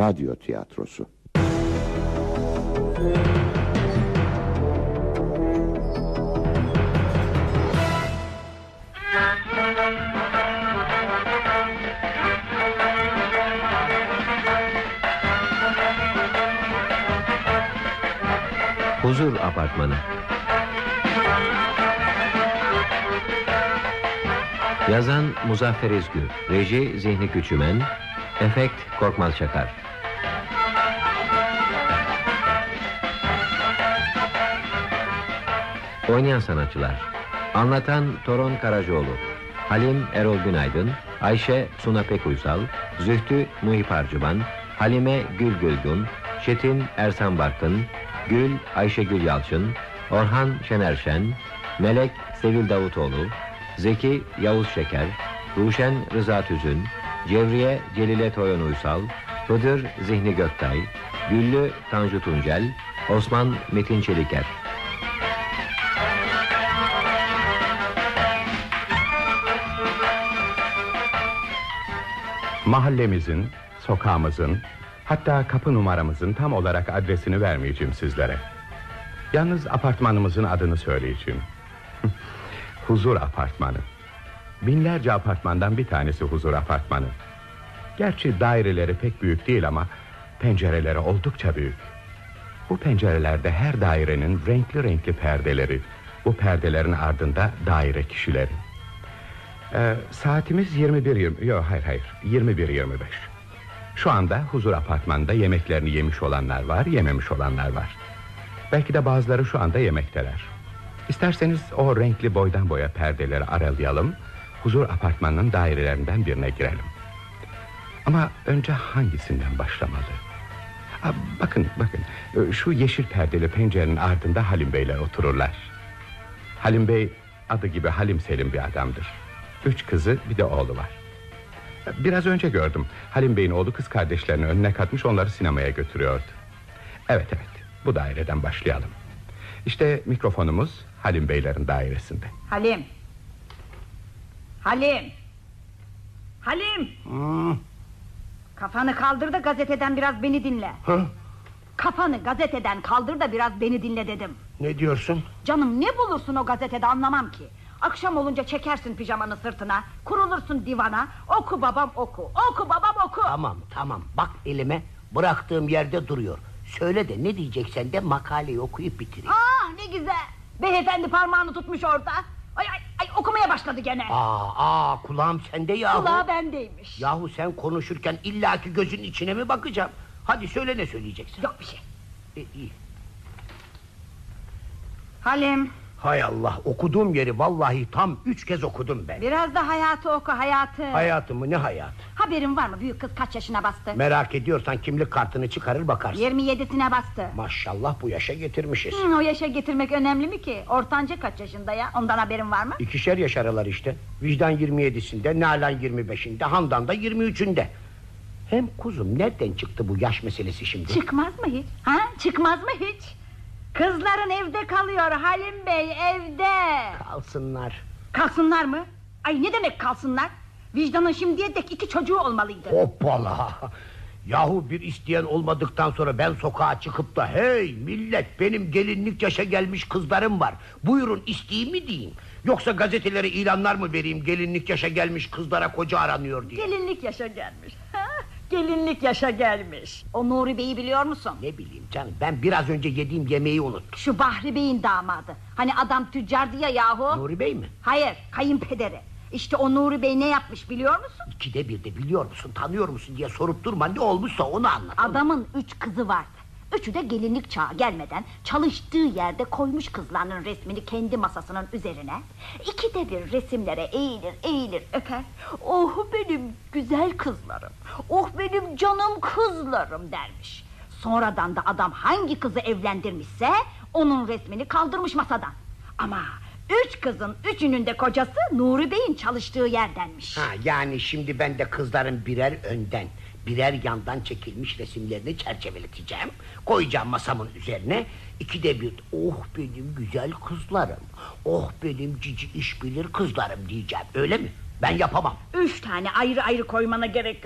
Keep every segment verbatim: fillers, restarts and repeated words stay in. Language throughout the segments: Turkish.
Radyo tiyatrosu. Huzur Apartmanı. Yazan Muzaffer İzgür, reji Zihni Küçümen, efekt Korkmaz Çakar. Oynayan sanatçılar: anlatan Toron Karacaoğlu, Halim Erol Günaydın, Ayşe Suna Pekuysal, Zühtü Muhip Harcıban, Halime Gül Gülgun, Çetin Ersan Barkın, Gül Ayşegül Yalçın, Orhan Şener Şen, Melek Sevil Davutoğlu, Zeki Yavuz Şeker, Ruşen Rıza Tüzün, Cevriye Celile Toyon Uysal, Hıdır Zihni Göktay, Güllü Tanju Tuncel, Osman Metin Çeliker. Mahallemizin, sokağımızın, hatta kapı numaramızın tam olarak adresini vermeyeceğim sizlere. Yalnız apartmanımızın adını söyleyeceğim. Huzur Apartmanı. Binlerce apartmandan bir tanesi Huzur Apartmanı. Gerçi daireleri pek büyük değil ama pencereleri oldukça büyük. Bu pencerelerde her dairenin renkli renkli perdeleri, bu perdelerin ardında daire kişileri. Ee, saatimiz yirmi bir yirmi, yok hayır hayır yirmi bir yirmi beş. Şu anda Huzur Apartmanı'nda yemeklerini yemiş olanlar var, yememiş olanlar var. Belki de bazıları şu anda yemekteler. İsterseniz o renkli boydan boya perdeleri aralayalım, Huzur Apartmanı'nın dairelerinden birine girelim. Ama önce hangisinden başlamalı? Ha, bakın bakın, şu yeşil perdeli pencerenin ardında Halim Beyler otururlar. Halim Bey adı gibi Halim Selim bir adamdır. Üç kızı bir de oğlu var. Biraz önce gördüm, Halim Bey'in oğlu kız kardeşlerini önüne katmış, onları sinemaya götürüyordu. Evet evet, bu daireden başlayalım. İşte mikrofonumuz Halim Beylerin dairesinde. Halim. Halim. Halim. Hmm. Kafanı kaldır da gazeteden biraz beni dinle. Hı? Kafanı gazeteden kaldır da biraz beni dinle dedim. Ne diyorsun? Canım, ne bulursun o gazetede anlamam ki. Akşam olunca çekersin pijamanı sırtına, kurulursun divana, oku babam oku, oku babam oku. Tamam tamam, bak elime, bıraktığım yerde duruyor. Söyle de ne diyeceksen de makaleyi okuyup bitireyim. Ah ne güzel, beyefendi parmağını tutmuş orada. Ay ay ay, okumaya başladı gene. Aa, aa kulağım sende yahu. Kulağı bendeymiş. Yahu sen konuşurken illaki gözün içine mi bakacağım? Hadi söyle, ne söyleyeceksin? Yok bir şey. E, iyi. Halim. Hay Allah, okuduğum yeri vallahi tam üç kez okudum ben. Biraz da hayatı oku, hayatı. Hayatımı, ne hayat? Haberin var mı, büyük kız kaç yaşına bastı? Merak ediyorsan kimlik kartını çıkarır bakarsın. Yirmi yedisine bastı. Maşallah, bu yaşa getirmişiz. Hı, o yaşa getirmek önemli mi ki? Ortanca kaç yaşında ya, ondan haberin var mı? İkişer yaş aralar işte. Vicdan yirmi yedisinde, Nalan yirmi beşinde, Handan da yirmi üçünde. Hem kuzum, nereden çıktı bu yaş meselesi şimdi? Çıkmaz mı hiç? Ha? Çıkmaz mı hiç? Kızların evde kalıyor Halim Bey, evde. Kalsınlar. Kalsınlar mı? Ay ne demek kalsınlar? Vicdanın şimdiye dek iki çocuğu olmalıydı. Hoppala! Yahu bir isteyen olmadıktan sonra ben sokağa çıkıp da hey millet, benim gelinlik yaşa gelmiş kızlarım var, buyurun isteyeyim mi diyeyim? Yoksa gazetelere ilanlar mı vereyim, gelinlik yaşa gelmiş kızlara koca aranıyor diye? Gelinlik yaşa gelmiş. Ha? Gelinlik yaşa gelmiş. O Nuri Bey'i biliyor musun? Ne bileyim canım, ben biraz önce yediğim yemeği unuttum. Şu Bahri Bey'in damadı. Hani adam tüccardı ya yahu. Nuri Bey mi? Hayır, kayınpederi. İşte o Nuri Bey ne yapmış biliyor musun? İkide bir de biliyor musun, tanıyor musun diye sorup durma, ne olmuşsa onu anlat. Adamın üç kızı vardı. Üçü de gelinlik çağı gelmeden çalıştığı yerde koymuş kızlarının resmini kendi masasının üzerine. İkide bir resimlere eğilir eğilir öper. Oh benim güzel kızlarım, oh benim canım kızlarım dermiş. Sonradan da adam hangi kızı evlendirmişse onun resmini kaldırmış masadan. Ama üç kızın üçünün de kocası Nuri Bey'in çalıştığı yerdenmiş. Ha, yani şimdi ben de kızların birer önden, birer yandan çekilmiş resimlerini çerçeveleteceğim, koyacağım masamın üzerine. İkide bir oh benim güzel kızlarım, oh benim cici iş bilir kızlarım diyeceğim, öyle mi? Ben yapamam. Üç tane ayrı ayrı koymana gerek yok ki.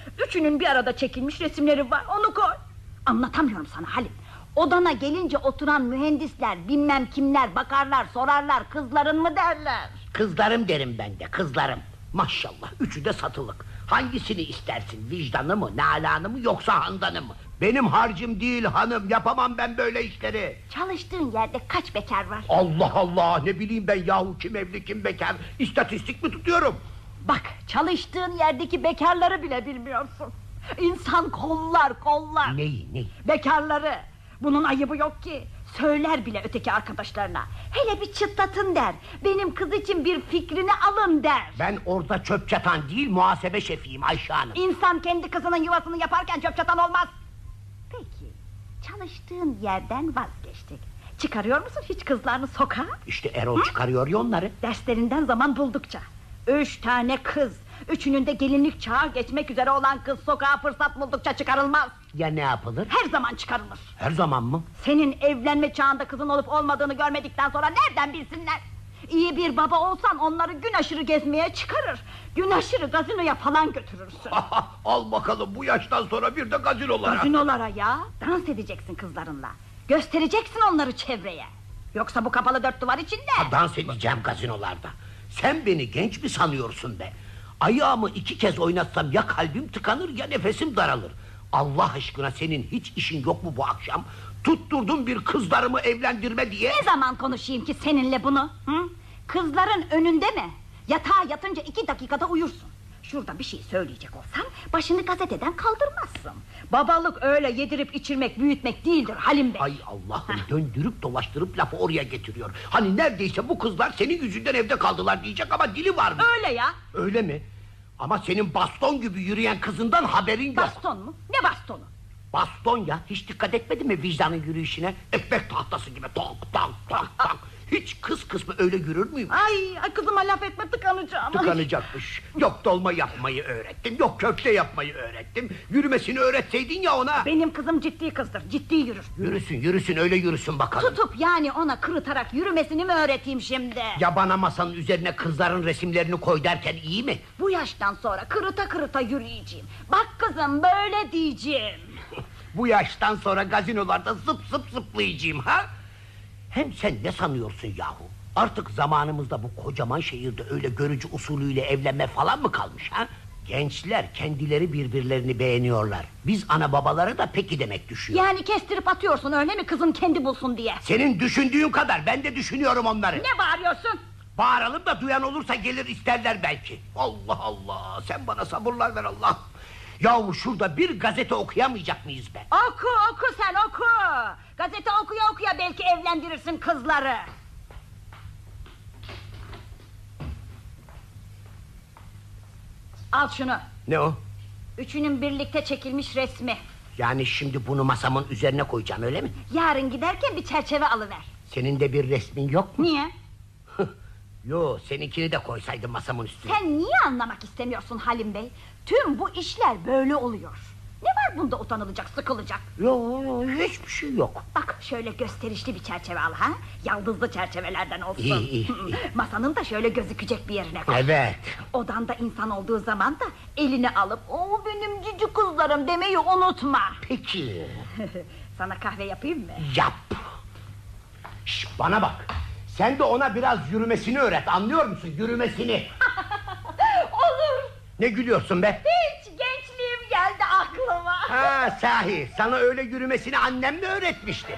Üçünün bir arada çekilmiş resimleri var, onu koy. Anlatamıyorum sana Halim. Odana gelince oturan mühendisler, bilmem kimler bakarlar, sorarlar, kızların mı derler. Kızlarım derim ben de, kızlarım. Maşallah, üçü de satılık. Hangisini istersin, vicdanı mı, Nalan'ı mı yoksa Handan'ı mı? Benim harcım değil hanım, yapamam ben böyle işleri. Çalıştığın yerde kaç bekar var? Allah Allah, ne bileyim ben yahu, kim evli kim bekar, istatistik mi tutuyorum? Bak, çalıştığın yerdeki bekarları bile bilmiyorsun. İnsan kollar kollar. Neyi neyi? Bekarları. Bunun ayıbı yok ki. Söyler bile öteki arkadaşlarına. Hele bir çıtlatın der. Benim kız için bir fikrini alın der. Ben orada çöp çatan değil, muhasebe şefiyim Ayşe Hanım. İnsan kendi kızının yuvasını yaparken çöp çatan olmaz. Peki, çalıştığın yerden vazgeçtik. Çıkarıyor musun hiç kızlarını sokağa? İşte Erol Hı? çıkarıyor ya onları. Derslerinden zaman buldukça. Üç tane kız, üçünün de gelinlik çağı geçmek üzere olan kız sokağa fırsat buldukça çıkarılmaz. Ya ne yapılır? Her zaman çıkarılır. Her zaman mı? Senin evlenme çağında kızın olup olmadığını görmedikten sonra nereden bilsinler? İyi bir baba olsan onları gün aşırı gezmeye çıkarır. Gün aşırı gazinoya falan götürürsün. Al bakalım, bu yaştan sonra bir de gazinolara. Gazinolara ya, dans edeceksin kızlarınla. Göstereceksin onları çevreye. Yoksa bu kapalı dört duvar içinde. Ha, dans edeceğim gazinolarda. Sen beni genç mi sanıyorsun be? Ayağımı iki kez oynatsam ya kalbim tıkanır ya nefesim daralır. Allah aşkına senin hiç işin yok mu bu akşam? Tutturdun bir kızlarımı evlendirme diye. Ne zaman konuşayım ki seninle bunu? Hı? Kızların önünde mi? Yatağa yatınca iki dakikada uyursun. Şurada bir şey söyleyecek olsam başını gazeteden kaldırmazsın. Babalık öyle yedirip içirmek, büyütmek değildir Halim Bey. Ay Allah'ım, döndürüp dolaştırıp lafı oraya getiriyor. Hani neredeyse bu kızlar senin yüzünden evde kaldılar diyecek ama dili var mı? Öyle ya. Öyle mi? Ama senin baston gibi yürüyen kızından haberin yok. Baston mu? Ne bastonu? Baston ya, hiç dikkat etmedin mi vicdanın yürüyüşüne? Ekmek tahtası gibi tonk tonk tonk tonk. Hiç kız kısmı öyle yürür müyüm? Ay, ay kızıma laf etme, tıkanacağım. Tıkanacakmış. Yok dolma yapmayı öğrettim, yok köfte yapmayı öğrettim. Yürümesini öğretseydin ya ona. Benim kızım ciddi kızdır, ciddi yürür. Yürüsün yürüsün, öyle yürüsün bakalım. Tutup yani ona kırıtarak yürümesini mi öğreteyim şimdi? Ya bana masanın üzerine kızların resimlerini koy derken iyi mi? Bu yaştan sonra kırıta kırıta yürüyeceğim. Bak kızım, böyle diyeceğim. Bu yaştan sonra gazinolarda zıp zıp zıplayacağım ha? Hem sen ne sanıyorsun yahu? Artık zamanımızda bu kocaman şehirde öyle görücü usulüyle evlenme falan mı kalmış ha? Gençler kendileri birbirlerini beğeniyorlar. Biz ana babalara da peki demek düşüyor. Yani kestirip atıyorsun öyle mi, kızın kendi bulsun diye? Senin düşündüğün kadar ben de düşünüyorum onları. Ne bağırıyorsun? Bağıralım da duyan olursa gelir isterler belki. Allah Allah, sen bana sabırlar ver Allah. Yahu şurada bir gazete okuyamayacak mıyız be? Oku oku sen oku. Gazete okuya okuya belki evlendirirsin kızları. Al şunu. Ne o? Üçünün birlikte çekilmiş resmi. Yani şimdi bunu masamın üzerine koyacağım öyle mi? Yarın giderken bir çerçeve alıver. Senin de bir resmin yok mu? Niye? Yo, seninkini de koysaydım masamın üstüne. Sen niye anlamak istemiyorsun Halim Bey? Tüm bu işler böyle oluyor. Ne var bunda utanılacak, sıkılacak? Yo, yo, hiçbir şey yok. Bak şöyle gösterişli bir çerçeve al ha. Yaldızlı çerçevelerden olsun. İyi, iyi, iyi. Masanın da şöyle gözükecek bir yerine koy. Evet. Odanda insan olduğu zaman da elini alıp o benim cici kızlarım demeyi unutma. Peki. Sana kahve yapayım mı? Yap. Şş, bana bak. Sen de ona biraz yürümesini öğret, anlıyor musun? Yürümesini. Olur. Ne gülüyorsun be? Hiç, gençliğim geldi aklıma. Ha sahi, sana öyle yürümesini annem mi öğretmişti?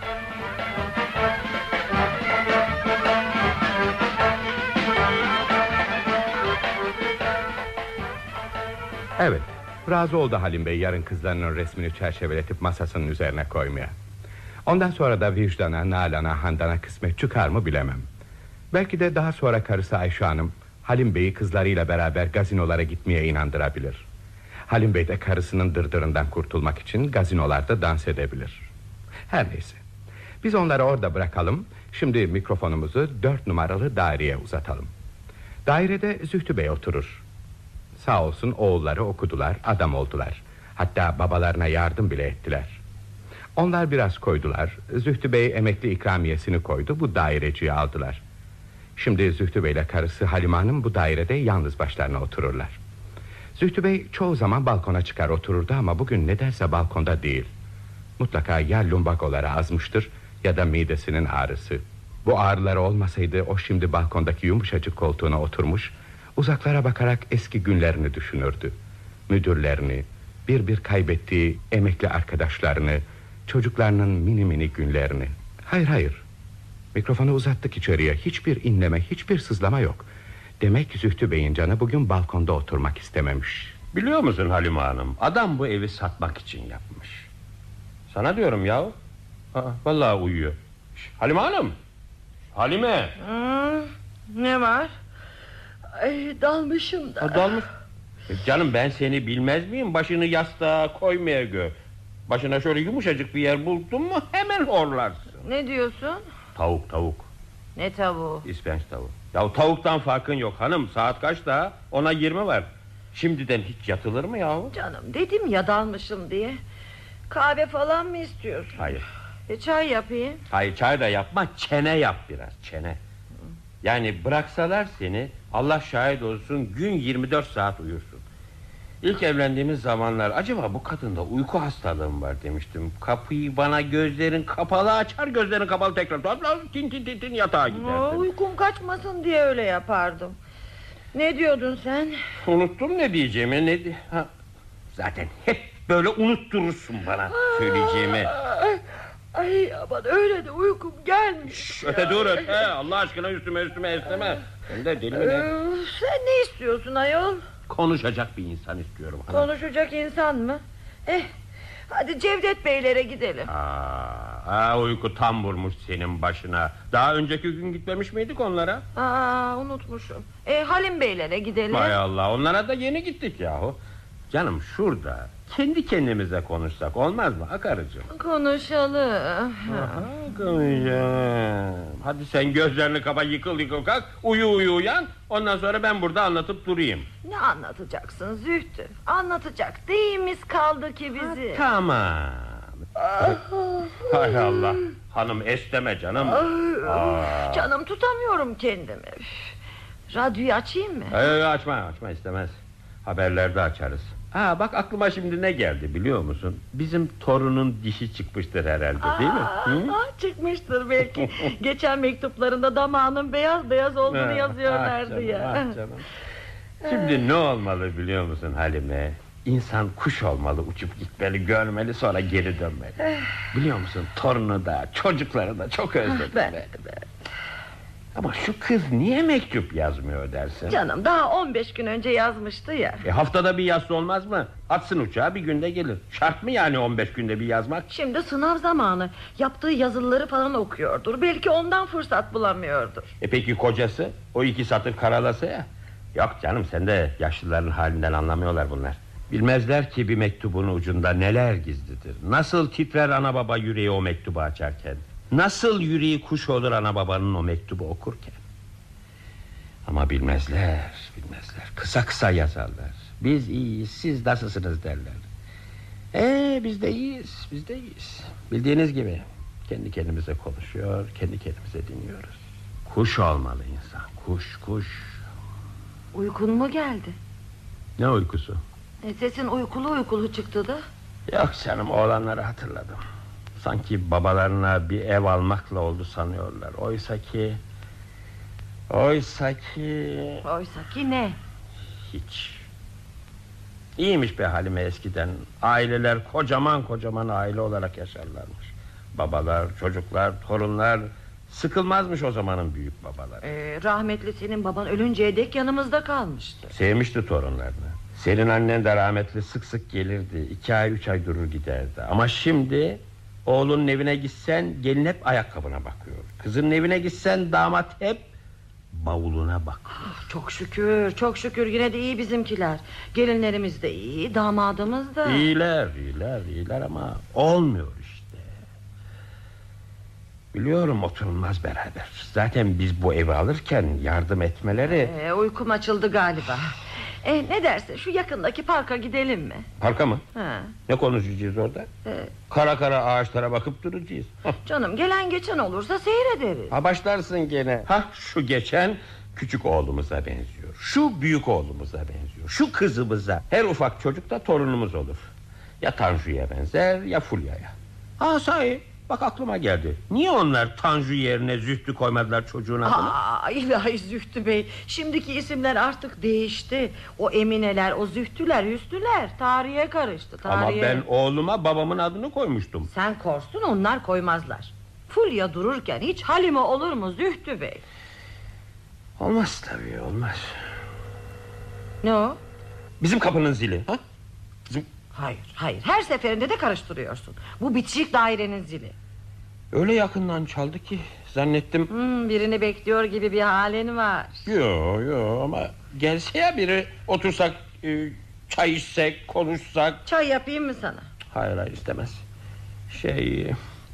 Evet, razı oldu Halim Bey yarın kızlarının resmini çerçeveletip masasının üzerine koymaya. Ondan sonra da vicdana, Nalan'a, Handan'a kısmet çıkar mı bilemem. Belki de daha sonra karısı Ayşe Hanım Halim Bey'i kızlarıyla beraber gazinolara gitmeye inandırabilir. Halim Bey de karısının dırdırından kurtulmak için gazinolarda dans edebilir. Her neyse, biz onları orada bırakalım. Şimdi mikrofonumuzu dört numaralı daireye uzatalım. Dairede Zühtü Bey oturur. Sağ olsun oğulları okudular, adam oldular. Hatta babalarına yardım bile ettiler. Onlar biraz koydular. Zühtü Bey emekli ikramiyesini koydu, bu daireciyi aldılar. Şimdi Zühtü Bey ile karısı Halime Hanım bu dairede yalnız başlarına otururlar. Zühtü Bey çoğu zaman balkona çıkar otururdu ama bugün nedense balkonda değil. Mutlaka ya lumbagoları azmıştır ya da midesinin ağrısı. Bu ağrıları olmasaydı o şimdi balkondaki yumuşacık koltuğuna oturmuş, uzaklara bakarak eski günlerini düşünürdü. Müdürlerini, bir bir kaybettiği emekli arkadaşlarını, çocuklarının mini mini günlerini. Hayır hayır. Mikrofonu uzattık içeriye. Hiçbir inleme, hiçbir sızlama yok. Demek Zühtü Bey'in canı bugün balkonda oturmak istememiş. Biliyor musun Halime Hanım, adam bu evi satmak için yapmış. Sana diyorum ya. Aa, vallahi uyuyor. Şş, Halime Hanım. Halime. Hmm, ne var? Ay, dalmışım da. Ha, dalmış. E, canım ben seni bilmez miyim? Başını yastığa koymaya gö. Başına şöyle yumuşacık bir yer buldun mu hemen horlarsın. Ne diyorsun? Tavuk tavuk. Ne tavuğu? İspenç tavuğu. Ya tavuktan farkın yok hanım. Saat kaç daha? Ona yirmi var. Şimdiden hiç yatılır mı yahu? Canım dedim ya dalmışım diye. Kahve falan mı istiyorsun? Hayır. E, çay yapayım. Hayır çay da yapma, çene yap biraz, çene. Yani bıraksalar seni, Allah şahit olsun, gün yirmi dört saat uyursun. İlk evlendiğimiz zamanlar acaba bu kadında uyku hastalığım var demiştim. Kapıyı bana gözlerin kapalı açar, gözlerin kapalı tekrar tin tin tin tin yatağa giderdim. Uykum kaçmasın diye öyle yapardım. Ne diyordun sen? Unuttum ne diyeceğimi. Ne di ha. Zaten hep böyle unutturursun bana söyleyeceğimi. Ay, ay aman öyle de uykum gelmiş. Şş, öte dur öte, Allah aşkına üstüme üstüme esneme. Sen de deli mi ne? Ee, sen ne istiyorsun ayol? Konuşacak bir insan istiyorum hanım. Konuşacak insan mı? Eh, hadi Cevdet Beylere gidelim. Aa, aa, uyku tam vurmuş senin başına. Daha önceki gün gitmemiş miydik onlara? Aa, unutmuşum. E, Halim Beylere gidelim. Hay Allah, onlara da yeni gittik yahu. Canım şurada kendi kendimize konuşsak olmaz mı akarıcığım? Konuşalım. Aha, konuşalım. Hadi sen gözlerini kapa, yıkıl yıkıl kalk, uyu uyu uyan. Ondan sonra ben burada anlatıp durayım. Ne anlatacaksın Zühtü? Anlatacak deyimiz kaldı ki bizi. Ha, tamam. Hay Allah. Hanım esneme canım. Aa. Canım tutamıyorum kendimi. Radyoyu açayım mı? Ee, açma açma istemez. Haberlerde açarız. Ha bak aklıma şimdi ne geldi biliyor musun? Bizim torunun dişi çıkmıştır herhalde değil mi? Hı? Aa, çıkmıştır belki. Geçen mektuplarında damağının beyaz beyaz olduğunu Ha, yazıyorlardı ah canım, ya. ah canım. Şimdi ne olmalı biliyor musun Halime? İnsan kuş olmalı, uçup gitmeli, görmeli, sonra geri dönmeli. Biliyor musun torunu da çocukları da çok özledim. Ben be. de ben. Ama şu kız niye mektup yazmıyor dersin? Canım daha on beş gün önce yazmıştı ya. E, haftada bir yazsa olmaz mı? Atsın uçağı bir günde gelir. Şart mı yani on beş günde bir yazmak? Şimdi sınav zamanı. Yaptığı yazıları falan okuyordur. Belki ondan fırsat bulamıyordur. E peki kocası? O iki satır karalasa ya. Yok canım sen de yaşlıların halinden anlamıyorlar bunlar. Bilmezler ki bir mektubun ucunda neler gizlidir. Nasıl titrer ana baba yüreği o mektubu açarken. Nasıl yüreği kuş olur ana babanın o mektubu okurken. Ama bilmezler, bilmezler. Kısa kısa yazarlar. Biz iyiyiz, siz nasılsınız derler. Ee biz de iyiyiz, biz de iyiyiz. Bildiğiniz gibi kendi kendimize konuşuyor, kendi kendimize dinliyoruz. Kuş olmalı insan, kuş kuş. Uykun mu geldi? Ne uykusu? E, sesin uykulu uykulu çıktı da. Yok canım oğlanları hatırladım. Sanki babalarına bir ev almakla oldu sanıyorlar. Oysa ki... Oysa ki... Oysa ki ne? Hiç. İyiymiş be Halime eskiden. Aileler kocaman kocaman aile olarak yaşarlarmış. Babalar, çocuklar, torunlar... Sıkılmazmış o zamanın büyük babaları. Ee, rahmetli senin baban ölünceye dek yanımızda kalmıştı. Sevmişti torunlarını. Senin annen de rahmetli sık sık gelirdi. İki ay üç ay durur giderdi. Ama şimdi oğlunun evine gitsen gelin hep ayakkabına bakıyor. Kızının evine gitsen damat hep bavuluna bakıyor. Oh, çok şükür çok şükür yine de iyi bizimkiler. Gelinlerimiz de iyi, damadımız da. İyiler iyiler iyiler ama olmuyor işte. Biliyorum oturulmaz beraber. Zaten biz bu evi alırken yardım etmeleri... Ee, uykum açıldı galiba. Ee, ne dersin şu yakındaki parka gidelim mi? Parka mı? Ha. Ne konuşacağız orada? Ee, Kara kara ağaçlara bakıp duracağız. canım gelen geçen olursa seyrederiz. Ha başlarsın gene. Ha şu geçen küçük oğlumuza benziyor. Şu büyük oğlumuza benziyor. Şu kızımıza. Her ufak çocuk da torunumuz olur. Ya Tanju'ya benzer ya Fulya'ya. Ha sahi, bak aklıma geldi. Niye onlar Tanju yerine Zühtü koymadılar çocuğun adını? Aa, ilahi Zühtü Bey, şimdiki isimler artık değişti. O Emineler, o Zühtüler, Hüsnüler tarihe karıştı, tarihe. Ama ben oğluma babamın adını koymuştum. Sen korsun, onlar koymazlar. Fulya dururken hiç Halime olur mu Zühtü Bey? Olmaz tabii, olmaz. Ne o? Bizim kapının zili. Ha? Bizim... Hayır, hayır, her seferinde de karıştırıyorsun. Bu bitişik dairenin zili. Öyle yakından çaldı ki zannettim. hmm, Birini bekliyor gibi bir halin var. Yo yo, ama gelse ya biri, otursak, e, çay içsek, konuşsak. Çay yapayım mı sana? Hayır hayır, istemez. Şey,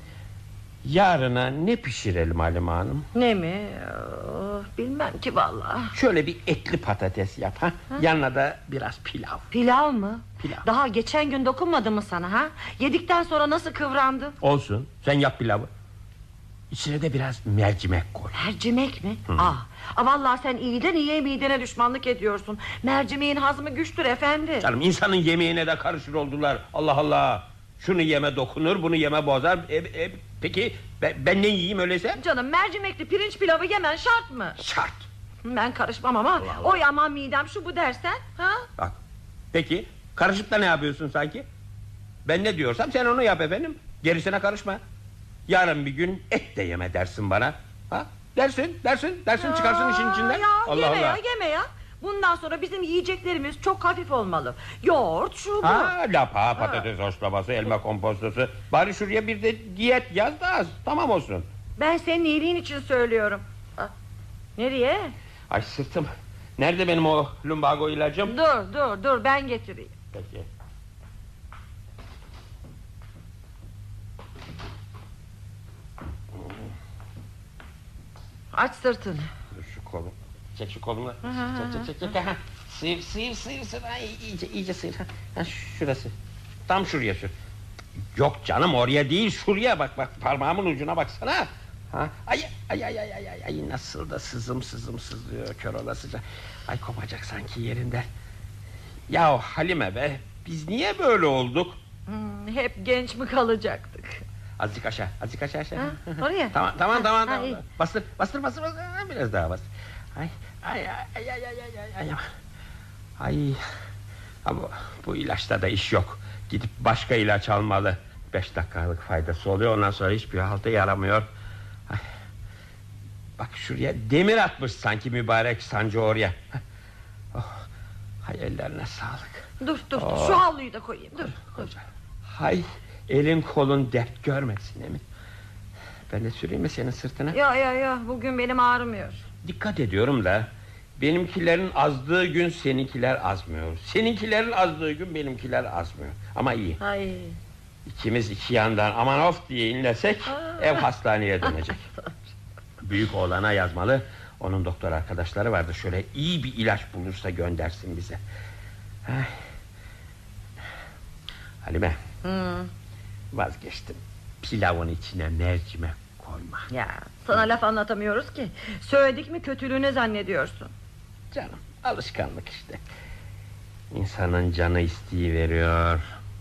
yarına ne pişirelim Halime Hanım? Ne mi? Oh, bilmem ki vallahi. Şöyle bir etli patates yap ha? Ha? Yanına da biraz pilav. Pilav mı? Pilav. Daha geçen gün dokunmadı mı sana ha? Yedikten sonra nasıl kıvrandın? Olsun, sen yap pilavı. İçine de biraz mercimek koy. Mercimek mi? Ah, ah, vallahi sen iyiden iyiye midene düşmanlık ediyorsun. Mercimeğin hazmı güçtür efendi. Canım, insanın yemeğine de karışır oldular. Allah Allah. Şunu yeme dokunur, bunu yeme bozar. E, e, peki ben, ben ne yiyeyim öyleyse? Canım, mercimekli pirinç pilavı yemen şart mı? Şart. Ben karışmam ama Allah Allah. oy aman midem şu bu dersen ha? Bak, peki karışıp da ne yapıyorsun sanki? Ben ne diyorsam sen onu yap efendim. Gerisine karışma. Yarın bir gün et de yeme dersin bana. Ha? Dersin, dersin, dersin, Ya, çıkarsın işin içinden. Ya, Allah yeme Allah. ya, yeme ya. Bundan sonra bizim yiyeceklerimiz çok hafif olmalı. Yoğurt, şu bu. Ha, lapa, patates haşlaması, elma kompostosu. Bari şuraya bir de diyet yaz da az. Tamam olsun. Ben senin iyiliğin için söylüyorum. Ah, nereye? Ay sırtım. Nerede benim o lumbago ilacım? Dur dur dur, ben getireyim. Peki. Aç sırtını. Dur şu kolum. Çek şu kolunu. Hı hı Çek çek çek. çek. Ha. Sıyır sıyır sıyır sıyır. Ay, iyice iyice sıyır. Ha. Ha, şurası. Tam şuraya sür. Yok canım, oraya değil, şuraya bak bak, parmağımın ucuna baksana. Ha. Ay ay ay ay ay ay ay, nasıl da sızım sızım sızlıyor, kör olasıca. Ay, kopacak sanki yerinden. Ya Halime be, biz niye böyle olduk? Hmm, hep genç mi kalacaktık? Azıcık aşağı, azıcık aşağı aşağı. Ha, oraya. Tamam tamam tamam. Ha, tamam. iyi. Bastır bastır bastır bastır. Ha, biraz daha bastır. Ay ay ay ay ay ay ay ay. Ay. Ha, bu, bu ilaçta da iş yok. Gidip başka ilaç almalı. Beş dakikalık faydası oluyor, ondan sonra hiçbir halde yaramıyor. Ay. Bak şuraya demir atmış sanki mübarek sancı oraya. Oh. Hay, ellerine sağlık. Dur dur, dur. Oh. Şu havluyu da koyayım, dur, dur. Hay, elin kolun dert görmesin Emin. Ben de süreyim mi senin sırtına? Ya ya ya, bugün benim ağrımıyor. Dikkat ediyorum da benimkilerin azdığı gün seninkiler azmıyor. Seninkilerin azdığı gün benimkiler azmıyor. Ama iyi. Ay. İkimiz iki yandan aman of diye inlesek Aa. ev hastaneye dönecek. Büyük oğlana yazmalı. Onun doktor arkadaşları vardı. Şöyle iyi bir ilaç bulursa göndersin bize. Ay. Halime. Hı. Vazgeçtim. Pilavın içine mercimek koyma. Ya sana laf anlatamıyoruz ki. Söyledik mi kötülüğünü zannediyorsun. Canım, alışkanlık işte. İnsanın canı isteği veriyor.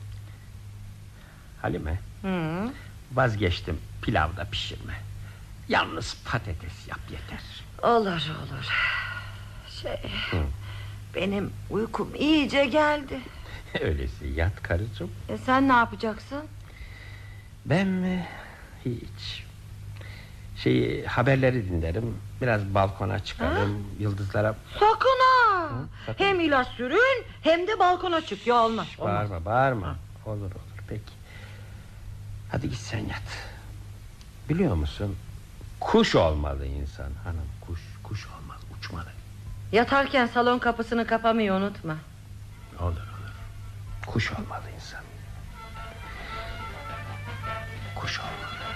Halime, Hı. vazgeçtim pilavda pişirme. Yalnız patates yap yeter. Olur olur. Şey, Hı. benim uykum iyice geldi. Öyleyse yat karıcığım. E sen ne yapacaksın? Ben mi? Hiç. Şey, haberleri dinlerim. Biraz balkona çıkarım. Ha? Yıldızlara. Sakın ha. Hı, sakın. Hem ilaç sürün hem de balkona çık. Ya olmaz. Şş, bağırma olmaz. bağırma. Ha. Olur olur peki. Hadi git sen yat. Biliyor musun? Kuş olmalı insan hanım. Kuş kuş olmalı, uçmalı. Yatarken salon kapısını kapamayı unutma. Olur olur. Kuş olmalı insan. Kuş olmalı.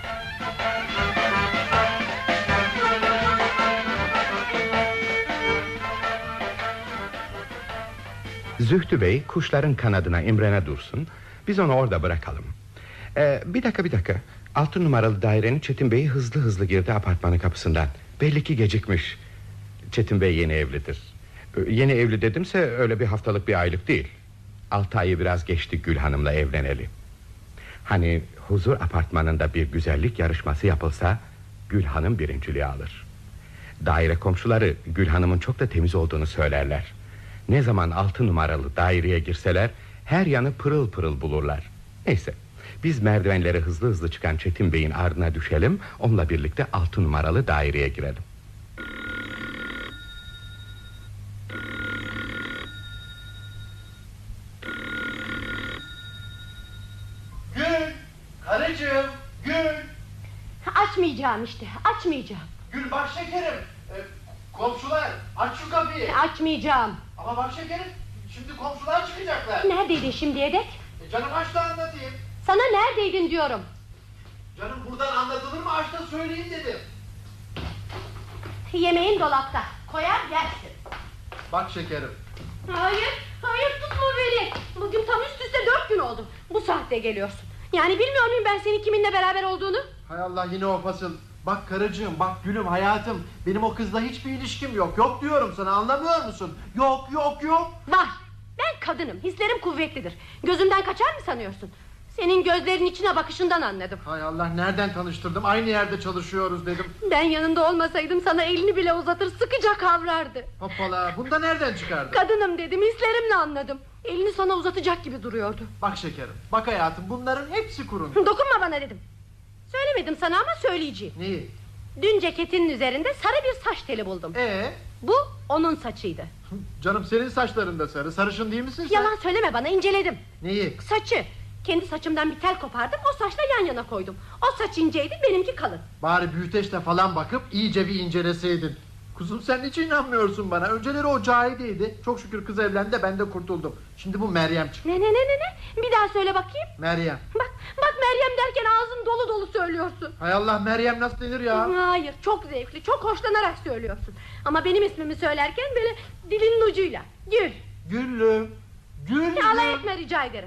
Zühtü Bey kuşların kanadına imrene dursun. Biz onu orada bırakalım. ee, Bir dakika bir dakika. Altı numaralı dairenin Çetin Bey hızlı hızlı girdi apartmanın kapısından. Belli ki gecikmiş. Çetin Bey yeni evlidir. Yeni evli dedimse öyle bir haftalık bir aylık değil. Altı ayı biraz geçti Gül Hanım'la evleneli. Hani huzur apartmanında bir güzellik yarışması yapılsa Gül Hanım birinciliği alır. Daire komşuları Gül Hanım'ın çok da temiz olduğunu söylerler. Ne zaman altı numaralı daireye girseler her yanı pırıl pırıl bulurlar. Neyse, biz merdivenlere hızlı hızlı çıkan Çetin Bey'in ardına düşelim, onunla birlikte altı numaralı daireye girelim. Gül, karıcığım, Gül. Açmayacağım işte, açmayacağım. Gül bak şekerim. Ee, komşular, aç şu kapıyı. Açmayacağım. Ama bak şekerim, şimdi komşular çıkacaklar. Neredeydin şimdiye dek? E, canım aç da anlatayım. Sana neredeydin diyorum. Canım buradan anlatılır mı, aç da söyleyin dedim. Yemeğin dolapta. Koyar gelsin. Bak şekerim. Hayır, hayır tutma beni. Bugün tam üst üste dört gün oldu. Bu saatte geliyorsun. Yani bilmiyor muyum ben senin kiminle beraber olduğunu? Hay Allah, yine o fasıl. Bak karıcığım, bak gülüm, hayatım. Benim o kızla hiçbir ilişkim yok. Yok diyorum sana, anlamıyor musun? Yok, yok, yok. Var. Ben kadınım, hislerim kuvvetlidir. Gözümden kaçar mı sanıyorsun? Senin gözlerin içine bakışından anladım. Hay Allah, nereden tanıştırdım? Aynı yerde çalışıyoruz dedim. Ben yanında olmasaydım sana elini bile uzatır, sıkıca kavrardı. Hoppala, bunu da nereden çıkardın? Kadınım dedim, hislerimle anladım. Elini sana uzatacak gibi duruyordu. Bak şekerim, bak hayatım, bunların hepsi kurun. Dokunma bana dedim. Söylemedim sana ama söyleyeceğim. Neyi? Dün ceketinin üzerinde sarı bir saç teli buldum. Ee? Bu onun saçıydı. Canım senin saçların da sarı. Sarışın değil misin sen? Yalan söyleme bana, inceledim. Neyi? Saçı. Kendi saçımdan bir tel kopardım, o saçla yan yana koydum. O saç inceydi, benimki kalın. Bari büyüteçle falan bakıp iyice bir inceleseydin. Kuzum, sen hiç inanmıyorsun bana. Önceleri o Cahide'ydi. Çok şükür kız evlendi de ben de kurtuldum. Şimdi bu Meryem çıktı. Ne ne ne ne ne? Bir daha söyle bakayım. Meryem. Bak bak Meryem derken ağzın dolu dolu söylüyorsun. Hay Allah, Meryem nasıl denir ya? Hayır, çok zevkli, çok hoşlanarak söylüyorsun. Ama benim ismimi söylerken böyle dilinin ucuyla. Gül. Güllü. Güllü. Alay etme rica ederim.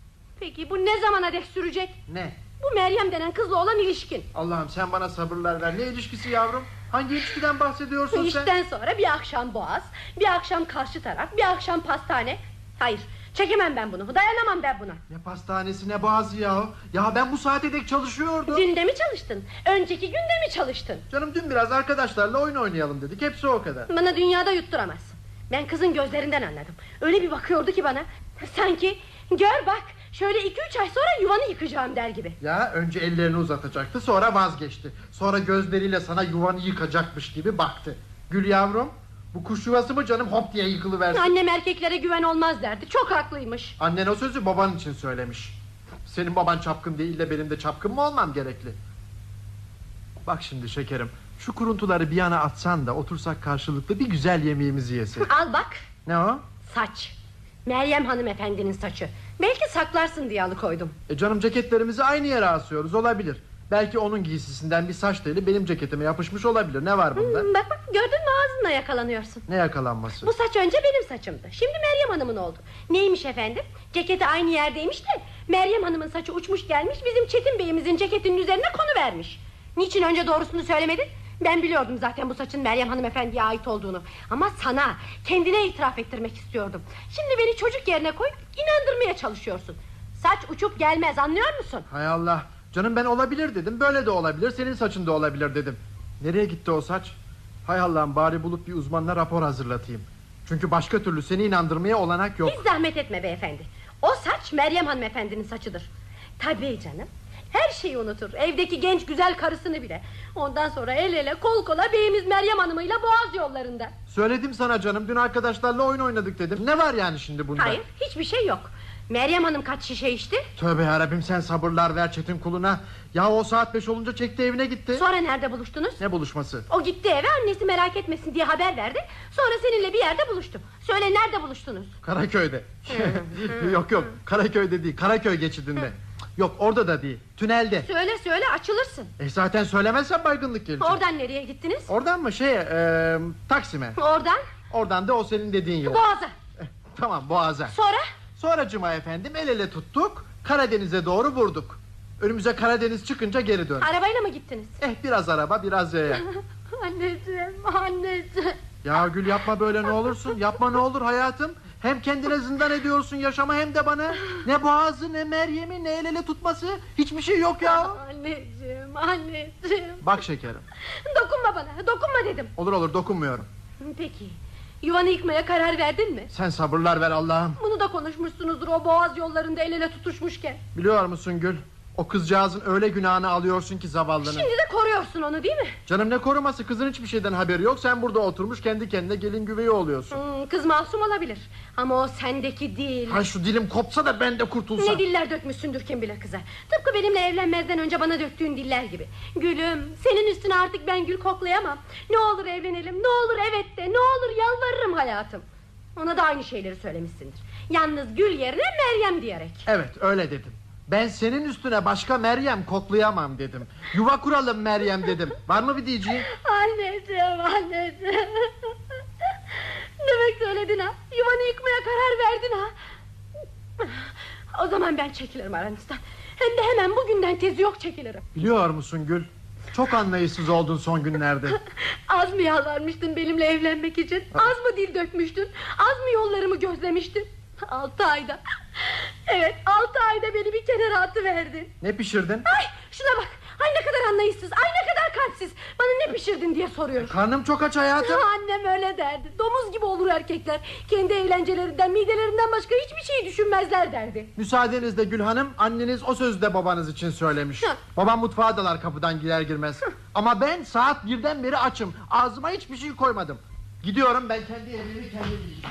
Peki bu ne zamana dek sürecek? Ne? Bu Meryem denen kızla olan ilişkin. Allah'ım sen bana sabırlar ver. Ne ilişkisi yavrum? Hangi ilişkiden bahsediyorsun sen? İşten sonra bir akşam boğaz, bir akşam karşı taraf, bir akşam pastane. Hayır, çekemem ben bunu, dayanamam ben buna. Ne pastanesi ne boğazı ya. Ya ben bu saate dek çalışıyordum. Dün de mi çalıştın? Önceki gün de mi çalıştın? Canım dün biraz arkadaşlarla oyun oynayalım dedik. Hepsi o kadar. Bana dünyada yutturamazsın. Ben kızın gözlerinden anladım. Öyle bir bakıyordu ki bana, sanki gör bak şöyle iki üç ay sonra yuvanı yıkacağım der gibi. Ya önce ellerini uzatacaktı, sonra vazgeçti. Sonra gözleriyle sana yuvanı yıkacakmış gibi baktı. Gül yavrum, bu kuş yuvası mı canım, hop diye yıkılıversin. Annem erkeklere güven olmaz derdi, çok haklıymış. Annen o sözü baban için söylemiş. Senin baban çapkın değil de benim de çapkın mı olmam gerekli? Bak şimdi şekerim, şu kuruntuları bir yana atsan da otursak karşılıklı bir güzel yemeğimizi yesek. Al bak. Ne o? Saç. Meryem hanımefendinin saçı. Belki saklarsın diye alıkoydum. E canım, ceketlerimizi aynı yere asıyoruz, olabilir. Belki onun giysisinden bir saç teli benim ceketime yapışmış olabilir. Ne var bunda? Hmm, bak bak, gördün mü, ağzınla yakalanıyorsun. Ne yakalanması? Bu saç önce benim saçımdı, şimdi Meryem Hanım'ın oldu. Neymiş efendim? Ceketi aynı yerdeymiş de Meryem Hanım'ın saçı uçmuş gelmiş, bizim Çetin Bey'imizin ceketinin üzerine konuvermiş. Niçin önce doğrusunu söylemedin? Ben biliyordum zaten bu saçın Meryem Hanımefendi'ye ait olduğunu. Ama sana, kendine itiraf ettirmek istiyordum. Şimdi beni çocuk yerine koyup inandırmaya çalışıyorsun. Saç uçup gelmez, anlıyor musun? Hay Allah. Canım ben olabilir dedim. Böyle de olabilir, senin saçın da olabilir dedim. Nereye gitti o saç? Hay Allah'ım, bari bulup bir uzmanla rapor hazırlatayım. Çünkü başka türlü seni inandırmaya olanak yok. Hiç zahmet etme beyefendi. O saç Meryem Hanımefendi'nin saçıdır. Tabii canım. Her şeyi unutur, evdeki genç güzel karısını bile. Ondan sonra el ele kol kola beyimiz Meryem Hanım'ıyla boğaz yollarında. Söyledim sana canım, dün arkadaşlarla oyun oynadık dedim. Ne var yani şimdi bunda? Hayır, hiçbir şey yok. Meryem Hanım kaç şişe içti? Tövbe yarabbim, sen sabırlar ver Çetin kuluna. Ya o saat beş olunca çekti evine gitti. Sonra nerede buluştunuz? Ne buluşması? O gitti eve, annesi merak etmesin diye haber verdi. Sonra seninle bir yerde buluştu. Söyle, nerede buluştunuz? Karaköy'de. Yok yok, Karaköy'de değil, Karaköy geçidinde. Yok, orada da değil, tünelde. Söyle söyle, açılırsın. E zaten söylemezsen baygınlık gelecek. Oradan nereye gittiniz? Oradan mı şeye, e, Taksim'e. Oradan Oradan da o senin dediğin yol. Boğaz'a. Eh, tamam, Boğaz'a. Sonra? Sonracıma efendim el ele tuttuk, Karadeniz'e doğru vurduk. Önümüze Karadeniz çıkınca geri döndük. Arabayla mı gittiniz? Eh biraz araba biraz yaya. Anneciğim, anneciğim. Ya Gül yapma böyle ne olursun. Yapma ne olur hayatım. Hem kendine zindan ediyorsun yaşama hem de bana. Ne boğazı ne Meryem'i ne el ele tutması. Hiçbir şey yok ya. Anneciğim, anneciğim. Bak şekerim. Dokunma bana, dokunma dedim. Olur olur dokunmuyorum. Peki, yuvanı yıkmaya karar verdin mi? Sen sabırlar ver Allah'ım. Bunu da konuşmuşsunuzdur o boğaz yollarında el ele tutuşmuşken. Biliyor musun Gül? O kızcağızın öyle günahını alıyorsun ki zavallının. Şimdi de koruyorsun onu değil mi? Canım ne koruması, kızın hiçbir şeyden haberi yok. Sen burada oturmuş kendi kendine gelin güveyi oluyorsun. Hmm, kız masum olabilir ama o sendeki değil. Ha şu dilim kopsa da ben de kurtulsam. Ne diller dökmüşsündür kim bilir kıza. Tıpkı benimle evlenmezden önce bana döktüğün diller gibi. Gülüm, senin üstüne artık ben gül koklayamam. Ne olur evlenelim, ne olur evet de, ne olur yalvarırım hayatım. Ona da aynı şeyleri söylemişsindir. Yalnız gül yerine Meryem diyerek. Evet öyle dedim. Ben senin üstüne başka Meryem koklayamam dedim. Yuva kuralım Meryem dedim. Var mı bir diyeceğin? Anneciğim, anneciğim. Demek söyledin ha. Yuvanı yıkmaya karar verdin ha. O zaman ben çekilirim aranızdan. Hem de hemen bugünden tezi yok çekilirim. Biliyor musun Gül? Çok anlayışsız oldun son günlerde. Az mı yalvarmıştın benimle evlenmek için? Az mı dil dökmüştün? Az mı yollarımı gözlemiştin? Altı ayda. Evet, altı ayda beni bir kenara atıverdin. Ne pişirdin? Ay şuna bak. Ay ne kadar anlayışsız, ay ne kadar kalpsiz. Bana ne pişirdin diye soruyor. Karnım çok aç hayatım. Annem öyle derdi. Domuz gibi olur erkekler. Kendi eğlencelerinden, midelerinden başka hiçbir şey düşünmezler derdi. Müsaadenizle Gül Hanım, anneniz o sözü de babanız için söylemiş. Hı. Babam mutfağa dalar kapıdan girer girmez. Hı. Ama ben saat birden beri açım. Ağzıma hiçbir şey koymadım. Gidiyorum, ben kendi evimi kendi yiyeceğim.